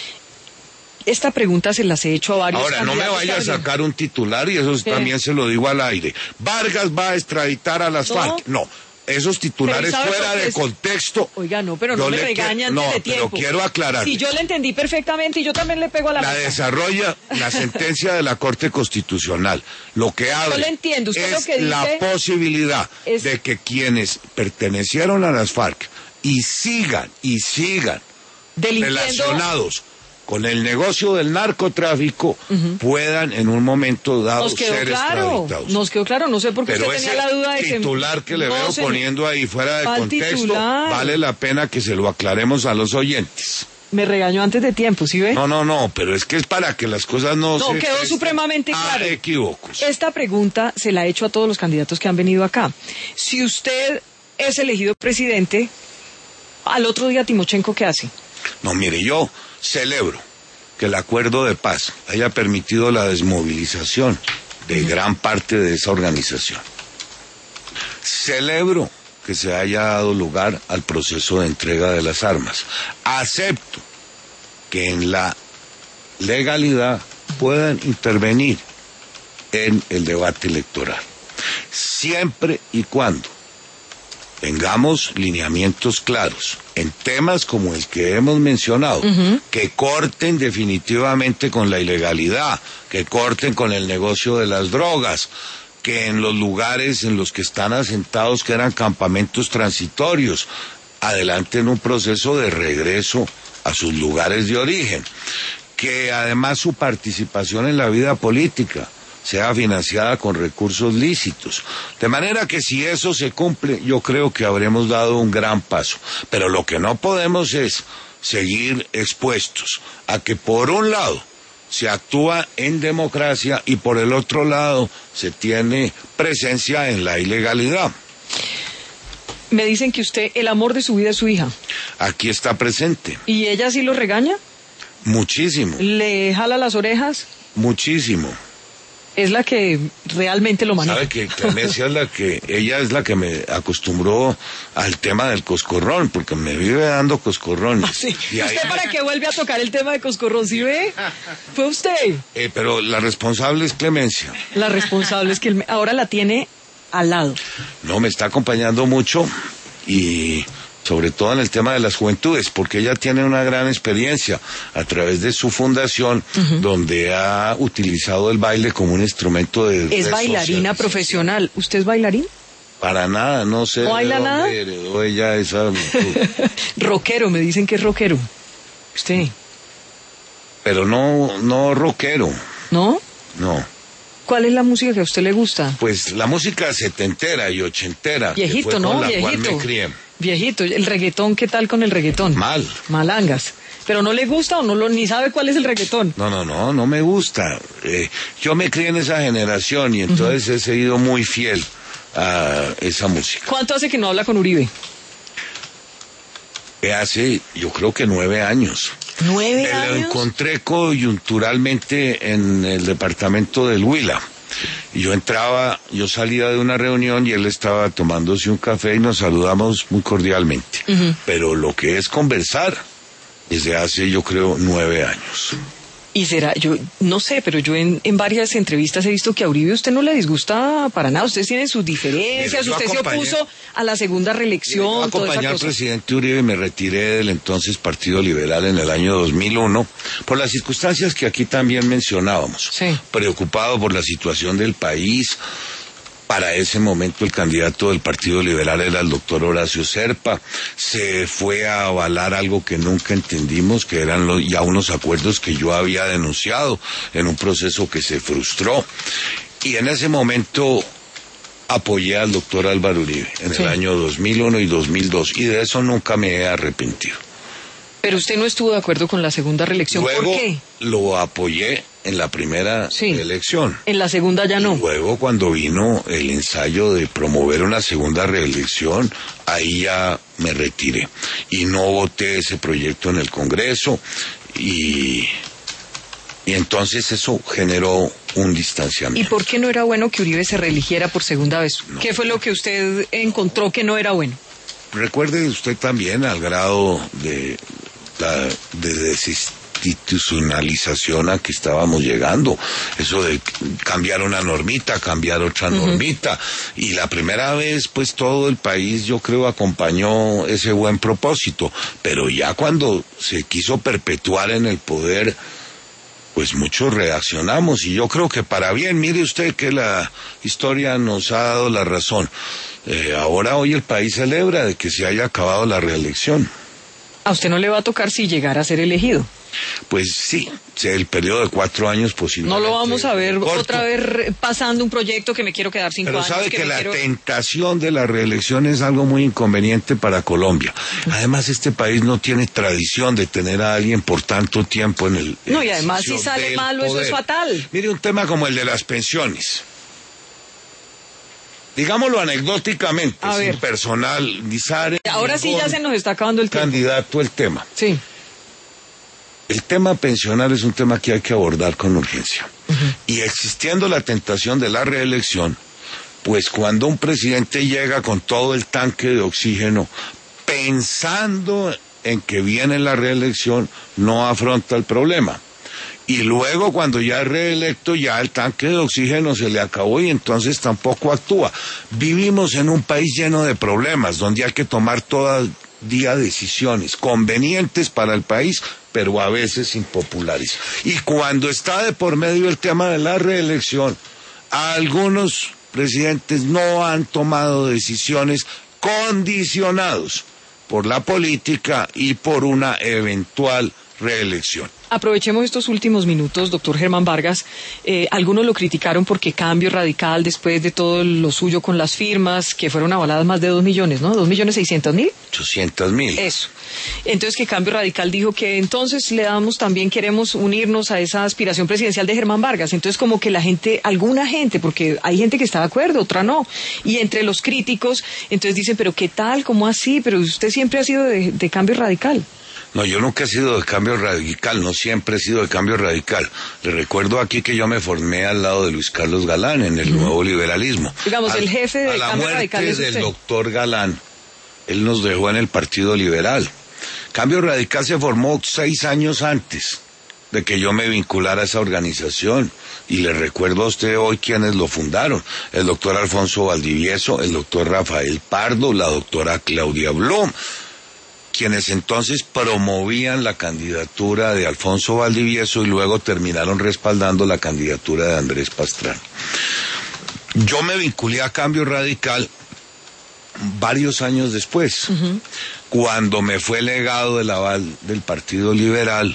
Esta pregunta se las he hecho a varios Ahora, no me vaya a sacar un titular, y eso ¿Qué? También se lo digo al aire. Vargas va a extraditar a las no. FARC. No. Esos titulares fuera de es... contexto. Oiga, no, pero no me regañan no, de tiempo. No, pero quiero aclarar. Si yo le entendí perfectamente y yo también le pego a la La mesa. desarrolla la sentencia de la Corte Constitucional. Lo que abre yo le entiendo. Usted es lo que dice la posibilidad es... de que quienes pertenecieron a las FARC y sigan, y sigan relacionados con el negocio del narcotráfico, uh-huh. puedan en un momento dado nos quedó ser claro, extraditados. Nos quedó claro, no sé por qué Pero usted tenía la duda de que... el titular que le no, veo señor. poniendo ahí fuera de ¿Cuál contexto, titular? Vale la pena que se lo aclaremos a los oyentes. Me regañó antes de tiempo, ¿sí ve? No, no, no, pero es que es para que las cosas no, no se... No, quedó supremamente claro. Ah, equívocos. Esta pregunta se la he hecho a todos los candidatos que han venido acá. Si usted es elegido presidente, al otro día Timochenko, ¿qué hace? No, mire, yo celebro que el acuerdo de paz haya permitido la desmovilización de uh-huh. gran parte de esa organización. Celebro que se haya dado lugar al proceso de entrega de las armas. Acepto que en la legalidad puedan intervenir en el debate electoral, siempre y cuando tengamos lineamientos claros en temas como el que hemos mencionado, uh-huh. que corten definitivamente con la ilegalidad, que corten con el negocio de las drogas, que en los lugares en los que están asentados, que eran campamentos transitorios, adelanten un proceso de regreso a sus lugares de origen, que además su participación en la vida política sea financiada con recursos lícitos. De manera que si eso se cumple, yo creo que habremos dado un gran paso. Pero lo que no podemos es seguir expuestos a que por un lado se actúa en democracia y por el otro lado se tiene presencia en la ilegalidad. Me dicen que usted, el amor de su vida es su hija. Aquí está presente. ¿Y ella sí lo regaña? Muchísimo. ¿Le jala las orejas? Muchísimo. Es la que realmente lo maneja. Sabe que Clemencia es la que, ella es la que me acostumbró al tema del coscorrón, porque me vive dando coscorrones. Ah, sí. Y ¿Usted ahí... para qué vuelve a tocar el tema de coscorrón? ¿Sí ve? Fue usted. Eh, pero la responsable es Clemencia. La responsable es que él ahora la tiene al lado. No, me está acompañando mucho y sobre todo en el tema de las juventudes, porque ella tiene una gran experiencia a través de su fundación, uh-huh. donde ha utilizado el baile como un instrumento de... Es bailarina profesional. ¿Usted es bailarín? Para nada, no sé. ¿No baila nada? Heredó ella esa... Rockero, me dicen que es rockero. ¿Usted? Pero no, no rockero. ¿No? No. ¿Cuál es la música que a usted le gusta? Pues la música setentera y ochentera. Viejito, que fue ¿no? Con la Viejito. Cual me crié. Viejito. ¿El reggaetón qué tal con el reggaetón? Mal. Malangas. ¿Pero no le gusta o no lo, ni sabe cuál es el reggaetón? No, no, no, no me gusta. Eh, yo me crié en esa generación y entonces uh-huh. he sido muy fiel a esa música. ¿Cuánto hace que no habla con Uribe? Hace, yo creo que nueve años. ¿Nueve Me años? Lo encontré coyunturalmente en el departamento del Huila. Y yo entraba, yo salía de una reunión y él estaba tomándose un café y nos saludamos muy cordialmente. Uh-huh. Pero lo que es conversar, desde hace, yo creo, nueve años. Y será, yo no sé, pero yo en, en varias entrevistas he visto que a Uribe usted no le disgusta para nada. Ustedes tienen sus diferencias, Mira, usted se opuso a la segunda reelección. Mira, yo acompañé al presidente Uribe y me retiré del entonces Partido Liberal en el año dos mil uno por las circunstancias que aquí también mencionábamos. Sí. Preocupado por la situación del país. Para ese momento el candidato del Partido Liberal era el doctor Horacio Serpa. Se fue a avalar algo que nunca entendimos, que eran los, ya unos acuerdos que yo había denunciado en un proceso que se frustró. Y en ese momento apoyé al doctor Álvaro Uribe en sí. el año dos mil uno y dos mil dos, y de eso nunca me he arrepentido. Pero usted no estuvo de acuerdo con la segunda reelección. Luego, ¿por qué? Lo apoyé en la primera sí. elección. En la segunda ya no. Y luego cuando vino el ensayo de promover una segunda reelección, ahí ya me retiré. Y no voté ese proyecto en el Congreso y, y entonces eso generó un distanciamiento. ¿Y por qué no era bueno que Uribe se reeligiera por segunda vez? No. ¿Qué fue lo que usted encontró que no era bueno? Recuerde usted también al grado de la de desinstitucionalización a que estábamos llegando, eso de cambiar una normita, cambiar otra uh-huh. normita, y la primera vez pues todo el país yo creo acompañó ese buen propósito, pero ya cuando se quiso perpetuar en el poder, pues muchos reaccionamos, y yo creo que para bien. Mire usted que la historia nos ha dado la razón. Eh, ahora hoy el país celebra de que se haya acabado la reelección. ¿A usted no le va a tocar si llegara a ser elegido? Pues sí, el periodo de cuatro años posiblemente. No lo vamos a ver corto. Otra vez pasando un proyecto que me quiero quedar cinco Pero años. Pero sabe que, que la quiero... tentación de la reelección es algo muy inconveniente para Colombia. Además, este país no tiene tradición de tener a alguien por tanto tiempo en el... No, y además si sale malo, poder. Eso es fatal. Mire, un tema como el de las pensiones. Digámoslo anecdóticamente, a sin ver. personalizar. Ahora sí ya se nos está acabando el tiempo. Candidato el tema. Sí. El tema pensional es un tema que hay que abordar con urgencia. Uh-huh. Y existiendo la tentación de la reelección, pues cuando un presidente llega con todo el tanque de oxígeno, pensando en que viene la reelección, no afronta el problema. Y luego cuando ya es reelecto, ya el tanque de oxígeno se le acabó y entonces tampoco actúa. Vivimos en un país lleno de problemas, donde hay que tomar todo día decisiones convenientes para el país, pero a veces impopulares. Y cuando está de por medio el tema de la reelección, algunos presidentes no han tomado decisiones condicionados por la política y por una eventual reelección. Aprovechemos estos últimos minutos, doctor Germán Vargas. Eh, algunos lo criticaron porque Cambio Radical, después de todo lo suyo con las firmas, que fueron avaladas más de dos millones, ¿no? ¿Dos millones seiscientos mil? Ochocientos mil. Eso. Entonces que Cambio Radical dijo que entonces le damos, también queremos unirnos a esa aspiración presidencial de Germán Vargas. Entonces como que la gente, alguna gente, porque hay gente que está de acuerdo, otra no. Y entre los críticos, entonces dicen, pero ¿qué tal? ¿Cómo así? Pero usted siempre ha sido de, de Cambio Radical. No, yo nunca he sido de Cambio Radical, no siempre he sido de Cambio Radical. Le recuerdo aquí que yo me formé al lado de Luis Carlos Galán en el uh-huh. nuevo liberalismo. Digamos, al, el jefe de Cambio Radical es usted. A la muerte del doctor Galán, él nos dejó en el Partido Liberal. Cambio Radical se formó seis años antes de que yo me vinculara a esa organización. Y le recuerdo a usted hoy quienes lo fundaron. El doctor Alfonso Valdivieso, el doctor Rafael Pardo, la doctora Claudia Blum. quienes entonces promovían la candidatura de Alfonso Valdivieso y luego terminaron respaldando la candidatura de Andrés Pastrana. Yo me vinculé a Cambio Radical varios años después, uh-huh. cuando me fue legado el aval del Partido Liberal,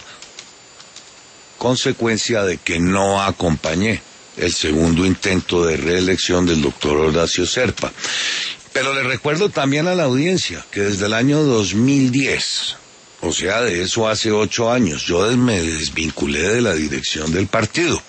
consecuencia de que no acompañé el segundo intento de reelección del doctor Horacio Serpa. Pero le recuerdo también a la audiencia que desde el año dos mil diez, o sea, de eso hace ocho años, yo me desvinculé de la dirección del partido.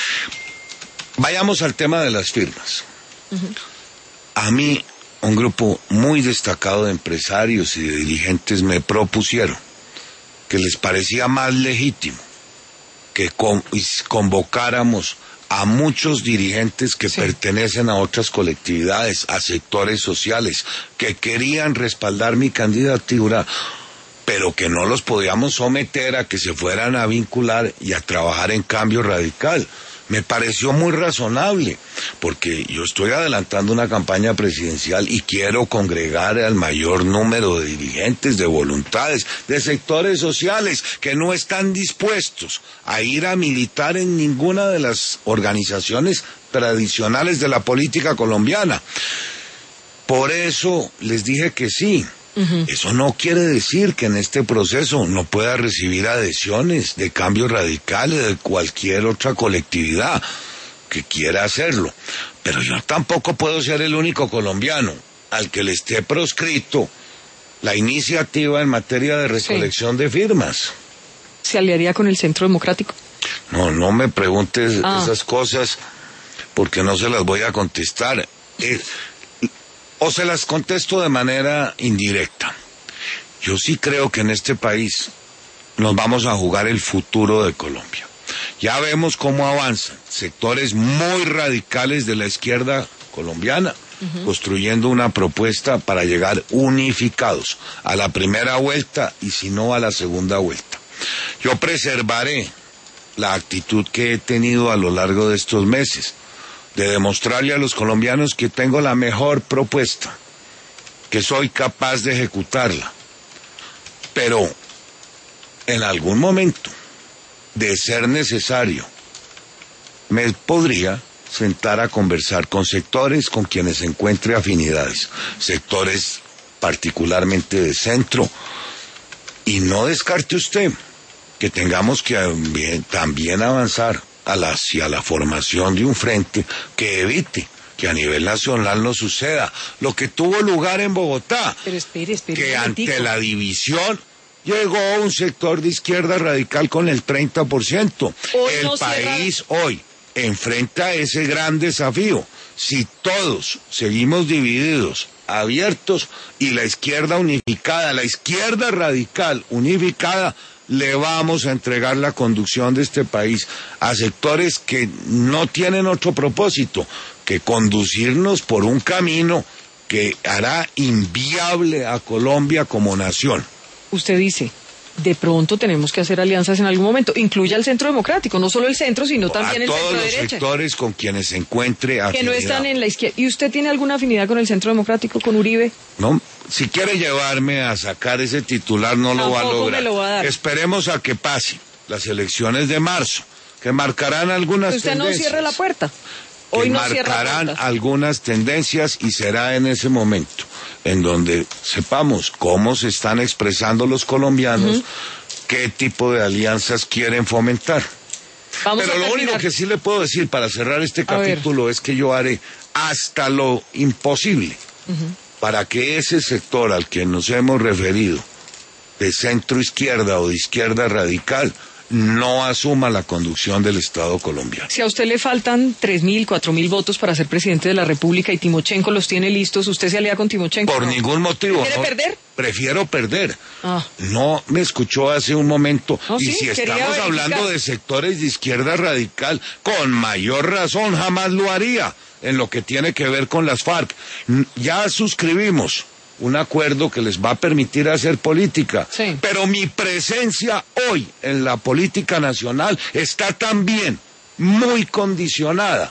Vayamos al tema de las firmas. Uh-huh. A mí, un grupo muy destacado de empresarios y de dirigentes me propusieron que les parecía más legítimo que con, convocáramos a muchos dirigentes que sí. pertenecen a otras colectividades, a sectores sociales, que querían respaldar mi candidatura, pero que no los podíamos someter a que se fueran a vincular y a trabajar en Cambio Radical. Me pareció muy razonable, porque yo estoy adelantando una campaña presidencial y quiero congregar al mayor número de dirigentes, de voluntades, de sectores sociales que no están dispuestos a ir a militar en ninguna de las organizaciones tradicionales de la política colombiana. Por eso les dije que sí. Uh-huh. Eso no quiere decir que en este proceso no pueda recibir adhesiones de Cambio Radical o de cualquier otra colectividad que quiera hacerlo. Pero yo tampoco puedo ser el único colombiano al que le esté proscrito la iniciativa en materia de recolección sí. de firmas. ¿Se aliaría con el Centro Democrático? No, no me preguntes ah. esas cosas porque no se las voy a contestar. Eh, O se las contesto de manera indirecta. Yo sí creo que en este país nos vamos a jugar el futuro de Colombia. Ya vemos cómo avanzan sectores muy radicales de la izquierda colombiana, uh-huh. construyendo una propuesta para llegar unificados a la primera vuelta y si no a la segunda vuelta. Yo preservaré la actitud que he tenido a lo largo de estos meses, de demostrarle a los colombianos que tengo la mejor propuesta, que soy capaz de ejecutarla. Pero en algún momento, de ser necesario, me podría sentar a conversar con sectores con quienes encuentre afinidades, sectores particularmente de centro, y no descarte usted que tengamos que también avanzar A la, hacia la formación de un frente que evite que a nivel nacional no suceda lo que tuvo lugar en Bogotá, Pero espere, espere, que ante la división llegó un sector de izquierda radical con el treinta por ciento. Hoy el no país cierra... hoy enfrenta ese gran desafío. Si todos seguimos divididos, abiertos, y la izquierda unificada, la izquierda radical unificada, le vamos a entregar la conducción de este país a sectores que no tienen otro propósito que conducirnos por un camino que hará inviable a Colombia como nación. Usted dice, de pronto tenemos que hacer alianzas en algún momento, incluye al Centro Democrático, no solo el centro, sino también el centro derecha. A todos los sectores con quienes se encuentre afinidad. Que no están en la izquierda. ¿Y usted tiene alguna afinidad con el Centro Democrático, con Uribe? No, si quiere llevarme a sacar ese titular no lo va a lograr. Me lo va a dar. Esperemos a que pasen las elecciones de marzo, que marcarán algunas usted tendencias. Usted no cierre la puerta. Hoy que no marcarán algunas tendencias y será en ese momento en donde sepamos cómo se están expresando los colombianos, uh-huh. qué tipo de alianzas quieren fomentar. Vamos Pero lo único que sí le puedo decir para cerrar este capítulo es que yo haré hasta lo imposible uh-huh. para que ese sector al que nos hemos referido, de centro izquierda o de izquierda radical, no asuma la conducción del Estado colombiano. Si a usted le faltan tres mil, cuatro mil votos para ser presidente de la República y Timochenko los tiene listos, ¿usted se alía con Timochenko? Por no. ningún motivo. ¿Quiere no, perder? Prefiero perder. Ah. No me escuchó hace un momento. No, y sí, si estamos verificar. hablando de sectores de izquierda radical, con mayor razón jamás lo haría en lo que tiene que ver con las FARC. Ya suscribimos un acuerdo que les va a permitir hacer política. Sí. Pero mi presencia hoy en la política nacional está también muy condicionada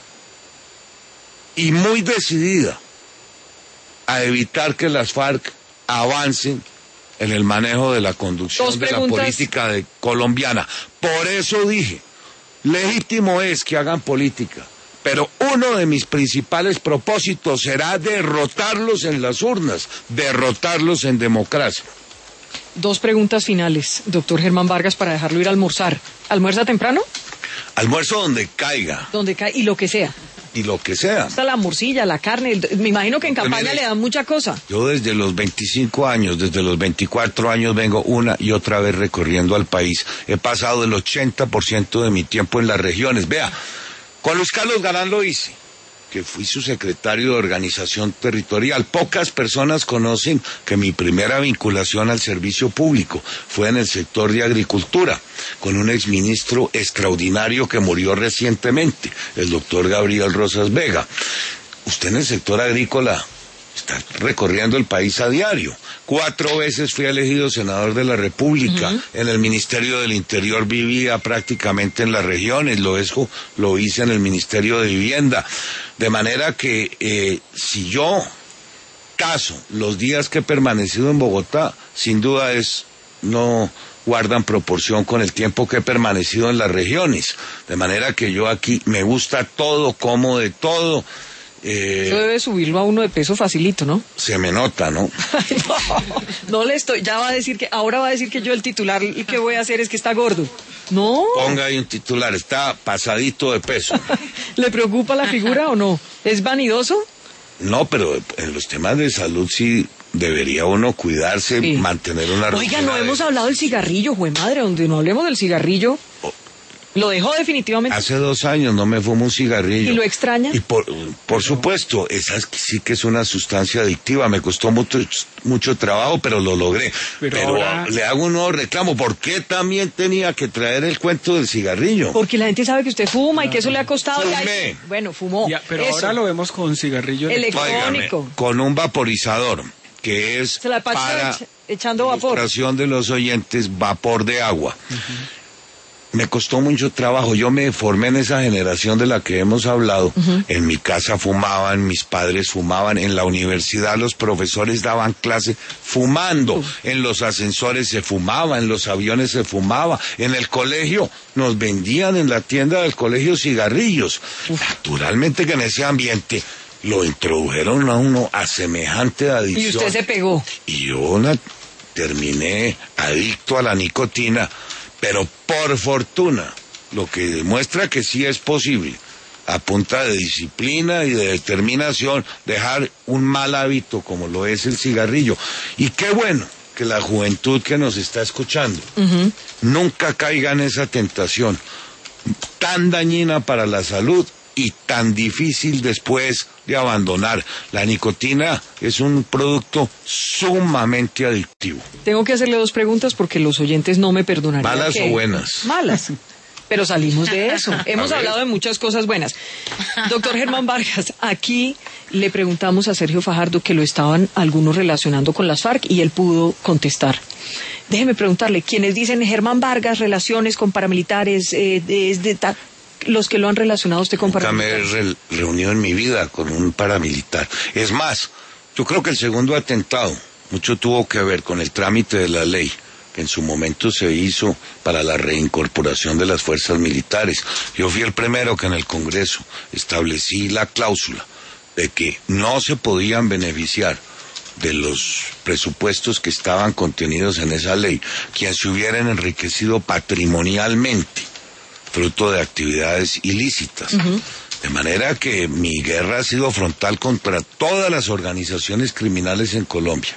y muy decidida a evitar que las FARC avancen en el manejo de la conducción de la política de, colombiana. Por eso dije, legítimo es que hagan política, pero uno de mis principales propósitos será derrotarlos en las urnas, derrotarlos en democracia. Dos preguntas finales, doctor Germán Vargas, para dejarlo ir a almorzar. ¿Almuerza temprano? Almuerzo donde caiga. Donde caiga, y lo que sea. Y lo que sea. Está la morcilla, la carne, el, me imagino que en Porque campaña mire, le dan mucha cosa. Yo desde los veinticinco años, desde los veinticuatro años vengo una y otra vez recorriendo al país. He pasado el ochenta por ciento de mi tiempo en las regiones. Vea, con Luis Carlos Galán lo hice, que fui su secretario de organización territorial. Pocas personas conocen que mi primera vinculación al servicio público fue en el sector de agricultura, con un exministro extraordinario que murió recientemente, el doctor Gabriel Rosas Vega. Usted en el sector agrícola está recorriendo el país a diario. Cuatro veces fui elegido senador de la República. Uh-huh. En el Ministerio del Interior vivía prácticamente en las regiones. Lo, eso, lo hice en el Ministerio de Vivienda. De manera que eh, si yo caso los días que he permanecido en Bogotá, sin duda es no guardan proporción con el tiempo que he permanecido en las regiones. De manera que yo aquí me gusta todo, como de todo. Eh, Eso debe subirlo a uno de peso facilito, ¿no? Se me nota, ¿no? no, no le estoy, ya va a decir que, ahora va a decir que yo el titular y que voy a hacer es que está gordo. No. Ponga ahí un titular, está pasadito de peso. ¿Le preocupa la figura o no? ¿Es vanidoso? No, pero en los temas de salud sí debería uno cuidarse, sí. Mantener una rutina. Oiga, no de... hemos hablado del cigarrillo, jue madre, donde no hablemos del cigarrillo. Oh. ¿Lo dejó definitivamente? Hace dos años no me fumo un cigarrillo. ¿Y lo extraña? Y por, por supuesto, esa sí que es una sustancia adictiva. Me costó mucho, mucho trabajo, pero lo logré. Pero, pero ahora... le hago un nuevo reclamo. ¿Por qué también tenía que traer el cuento del cigarrillo? Porque la gente sabe que usted fuma y que eso le ha costado. Fumé. Y bueno, fumó. Ya, pero eso. Ahora lo vemos con cigarrillo electrónico. Óigame, con un vaporizador, que es Se la para echando vapor. ilustración de los oyentes, vapor de agua. Uh-huh. Me costó mucho trabajo. Yo me formé en esa generación de la que hemos hablado. Uh-huh. En mi casa fumaban, mis padres fumaban, en la universidad los profesores daban clase fumando, uh-huh. En los ascensores se fumaba, en los aviones se fumaba, en el colegio nos vendían en la tienda del colegio cigarrillos. Uh-huh. Naturalmente que en ese ambiente lo introdujeron a uno a semejante adicción. Y usted se pegó. Y yo una, terminé adicto a la nicotina. Pero por fortuna, lo que demuestra que sí es posible, a punta de disciplina y de determinación, dejar un mal hábito como lo es el cigarrillo. Y qué bueno que la juventud que nos está escuchando uh-huh. nunca caiga en esa tentación tan dañina para la salud y tan difícil después de abandonar. La nicotina es un producto sumamente adictivo. Tengo que hacerle dos preguntas porque los oyentes no me perdonarían. ¿Malas que... o buenas? Malas. Pero salimos de eso. Hemos hablado de muchas cosas buenas. Doctor Germán Vargas, aquí le preguntamos a Sergio Fajardo que lo estaban algunos relacionando con las FARC y él pudo contestar. Déjeme preguntarle, quienes dicen Germán Vargas, relaciones con paramilitares, eh, es de ta... los que lo han relacionado a usted con paramilitares. Nunca me he re reunido en mi vida con un paramilitar. Es más, yo creo que el segundo atentado mucho tuvo que ver con el trámite de la ley que en su momento se hizo para la reincorporación de las fuerzas militares. Yo fui el primero que en el Congreso establecí la cláusula de que no se podían beneficiar de los presupuestos que estaban contenidos en esa ley quien se hubieran enriquecido patrimonialmente fruto de actividades ilícitas. Uh-huh. De manera que mi guerra ha sido frontal contra todas las organizaciones criminales en Colombia.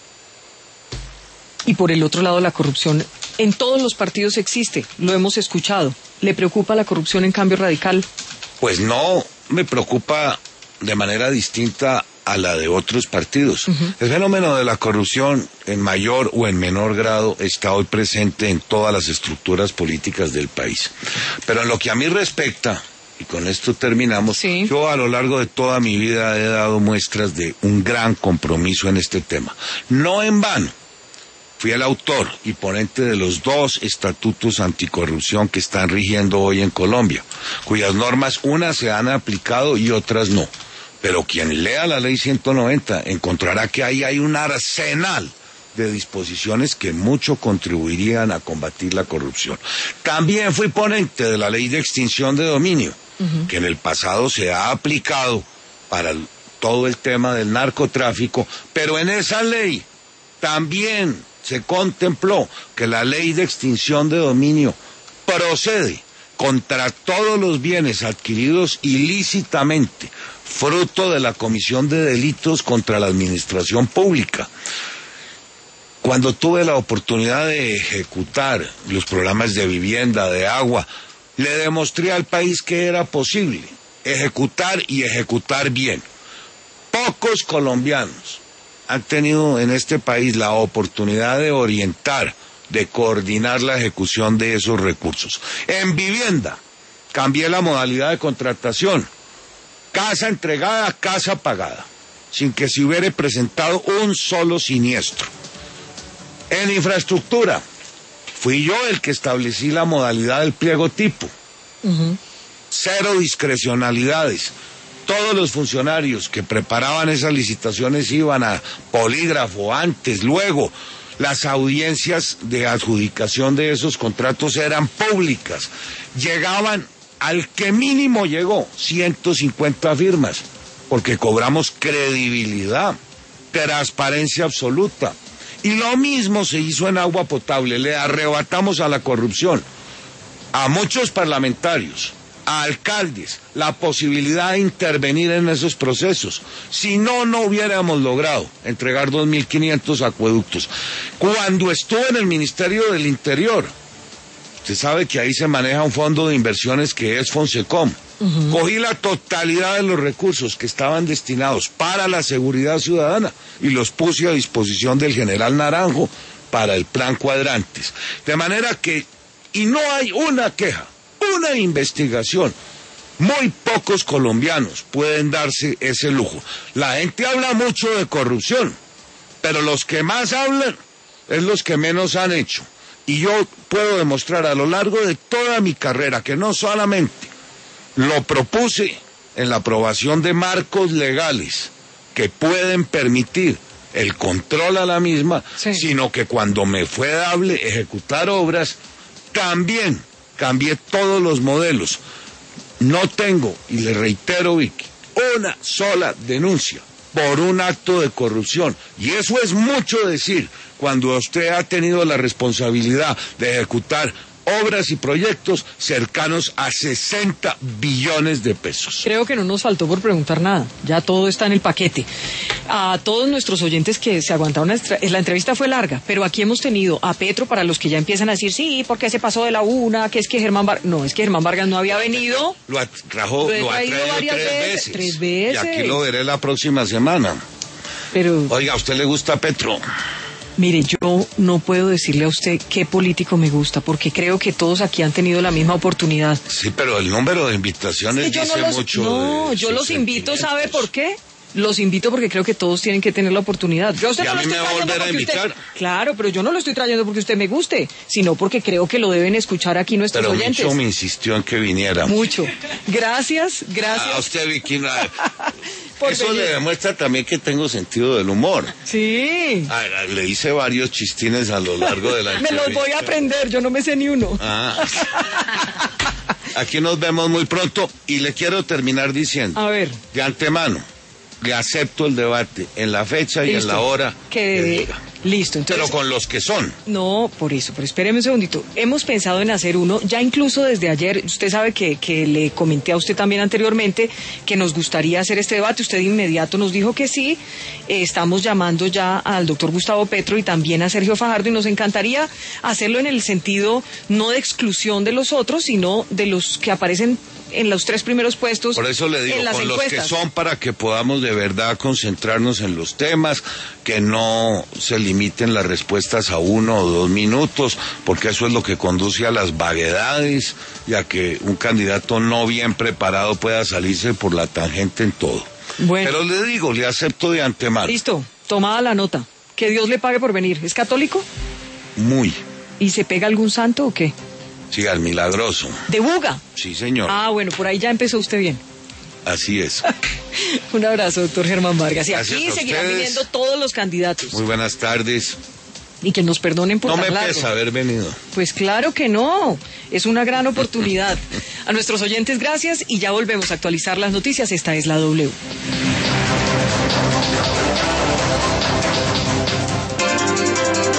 Y por el otro lado, la corrupción en todos los partidos existe, lo hemos escuchado. ¿Le preocupa la corrupción en Cambio Radical? Pues no me preocupa de manera distinta a la de otros partidos. Uh-huh. El fenómeno de la corrupción en mayor o en menor grado está hoy presente en todas las estructuras políticas del país. Pero en lo que a mí respecta, y con esto terminamos, sí. Yo a lo largo de toda mi vida he dado muestras de un gran compromiso en este tema. No en vano. Fui el autor y ponente de los dos estatutos anticorrupción que están rigiendo hoy en Colombia, cuyas normas unas se han aplicado y otras no. Pero quien lea la ley ciento noventa encontrará que ahí hay un arsenal de disposiciones que mucho contribuirían a combatir la corrupción. También fui ponente de la ley de extinción de dominio, uh-huh. que en el pasado se ha aplicado para el, todo el tema del narcotráfico, pero en esa ley también se contempló que la ley de extinción de dominio procede contra todos los bienes adquiridos ilícitamente, fruto de la comisión de delitos contra la administración pública. Cuando tuve la oportunidad de ejecutar los programas de vivienda, de agua, le demostré al país que era posible ejecutar y ejecutar bien. Pocos colombianos han tenido en este país la oportunidad de orientar, de coordinar la ejecución de esos recursos. En vivienda, cambié la modalidad de contratación. Casa entregada, casa pagada, sin que se hubiera presentado un solo siniestro. En infraestructura, fui yo el que establecí la modalidad del pliego tipo. Uh-huh. Cero discrecionalidades. Todos los funcionarios que preparaban esas licitaciones iban a polígrafo antes, luego. Las audiencias de adjudicación de esos contratos eran públicas. Llegaban al que mínimo llegó, ciento cincuenta firmas, porque cobramos credibilidad, transparencia absoluta. Y lo mismo se hizo en agua potable, le arrebatamos a la corrupción, a muchos parlamentarios, a alcaldes, la posibilidad de intervenir en esos procesos. Si no, no hubiéramos logrado entregar dos mil quinientos acueductos. Cuando estuve en el Ministerio del Interior, usted sabe que ahí se maneja un fondo de inversiones que es Fonsecom. Uh-huh. Cogí la totalidad de los recursos que estaban destinados para la seguridad ciudadana y los puse a disposición del general Naranjo para el plan Cuadrantes. De manera que, y no hay una queja, una investigación. Muy pocos colombianos pueden darse ese lujo. La gente habla mucho de corrupción, pero los que más hablan es los que menos han hecho. Y yo puedo demostrar a lo largo de toda mi carrera que no solamente lo propuse en la aprobación de marcos legales que pueden permitir el control a la misma, sí. sino que cuando me fue dable ejecutar obras, también cambié todos los modelos. No tengo, y le reitero, Vicky, una sola denuncia por un acto de corrupción. Y eso es mucho decir cuando usted ha tenido la responsabilidad de ejecutar obras y proyectos cercanos a sesenta billones de pesos. Creo que no nos faltó por preguntar nada, ya todo está en el paquete. A todos nuestros oyentes que se aguantaron, la entrevista fue larga, pero aquí hemos tenido a Petro, para los que ya empiezan a decir, sí, porque se pasó de la una, que es que Germán Vargas, no, es que Germán Vargas no había venido. Lo atrajo, lo, lo ha traído varias tres veces, veces. Tres veces. Y aquí lo veré la próxima semana. Pero... Oiga, ¿a usted le gusta Petro? Mire, yo no puedo decirle a usted qué político me gusta, porque creo que todos aquí han tenido la misma oportunidad. Sí, pero el número de invitaciones es que yo dice no los, mucho. No, yo los invito, ¿sabe por qué? Los invito porque creo que todos tienen que tener la oportunidad. Yo a usted y no a mí lo me va a volver a invitar. Usted, claro, pero yo no lo estoy trayendo porque usted me guste, sino porque creo que lo deben escuchar aquí nuestros pero oyentes. Pero mucho me insistió en que viniera. Mucho. Gracias, gracias. A usted, Vicky, eso venir. Le demuestra también que tengo sentido del humor. Sí. Ah, le hice varios chistines a lo largo de la entrevista. Me los voy a aprender, yo no me sé ni uno. Ah. Aquí nos vemos muy pronto y le quiero terminar diciendo. A ver. De antemano, le acepto el debate en la fecha y Listo. en la hora que diga. Listo, entonces... Pero con los que son. No, por eso, pero espéreme un segundito. Hemos pensado en hacer uno, ya incluso desde ayer, usted sabe que, que le comenté a usted también anteriormente que nos gustaría hacer este debate, usted de inmediato nos dijo que sí, eh, estamos llamando ya al doctor Gustavo Petro y también a Sergio Fajardo y nos encantaría hacerlo en el sentido no de exclusión de los otros, sino de los que aparecen en los tres primeros puestos. Por eso le digo, en las con encuestas. Los que son, para que podamos de verdad concentrarnos en los temas, que no se limiten las respuestas a uno o dos minutos, porque eso es lo que conduce a las vaguedades y a que un candidato no bien preparado pueda salirse por la tangente en todo. Bueno. Pero le digo, le acepto de antemano. Listo, tomada la nota. Que Dios le pague por venir. ¿Es católico? Muy. ¿Y se pega algún santo o qué? Sí, al milagroso. ¿De Buga? Sí, señor. Ah, bueno, por ahí ya empezó usted bien. Así es. Un abrazo, doctor Germán Vargas. Y Gracias aquí a seguirán ustedes. viniendo todos los candidatos. Muy buenas tardes. Y que nos perdonen por No tan me largo. pesa haber venido. Pues claro que no, es una gran oportunidad. A nuestros oyentes, gracias y ya volvemos a actualizar las noticias. Esta es la W.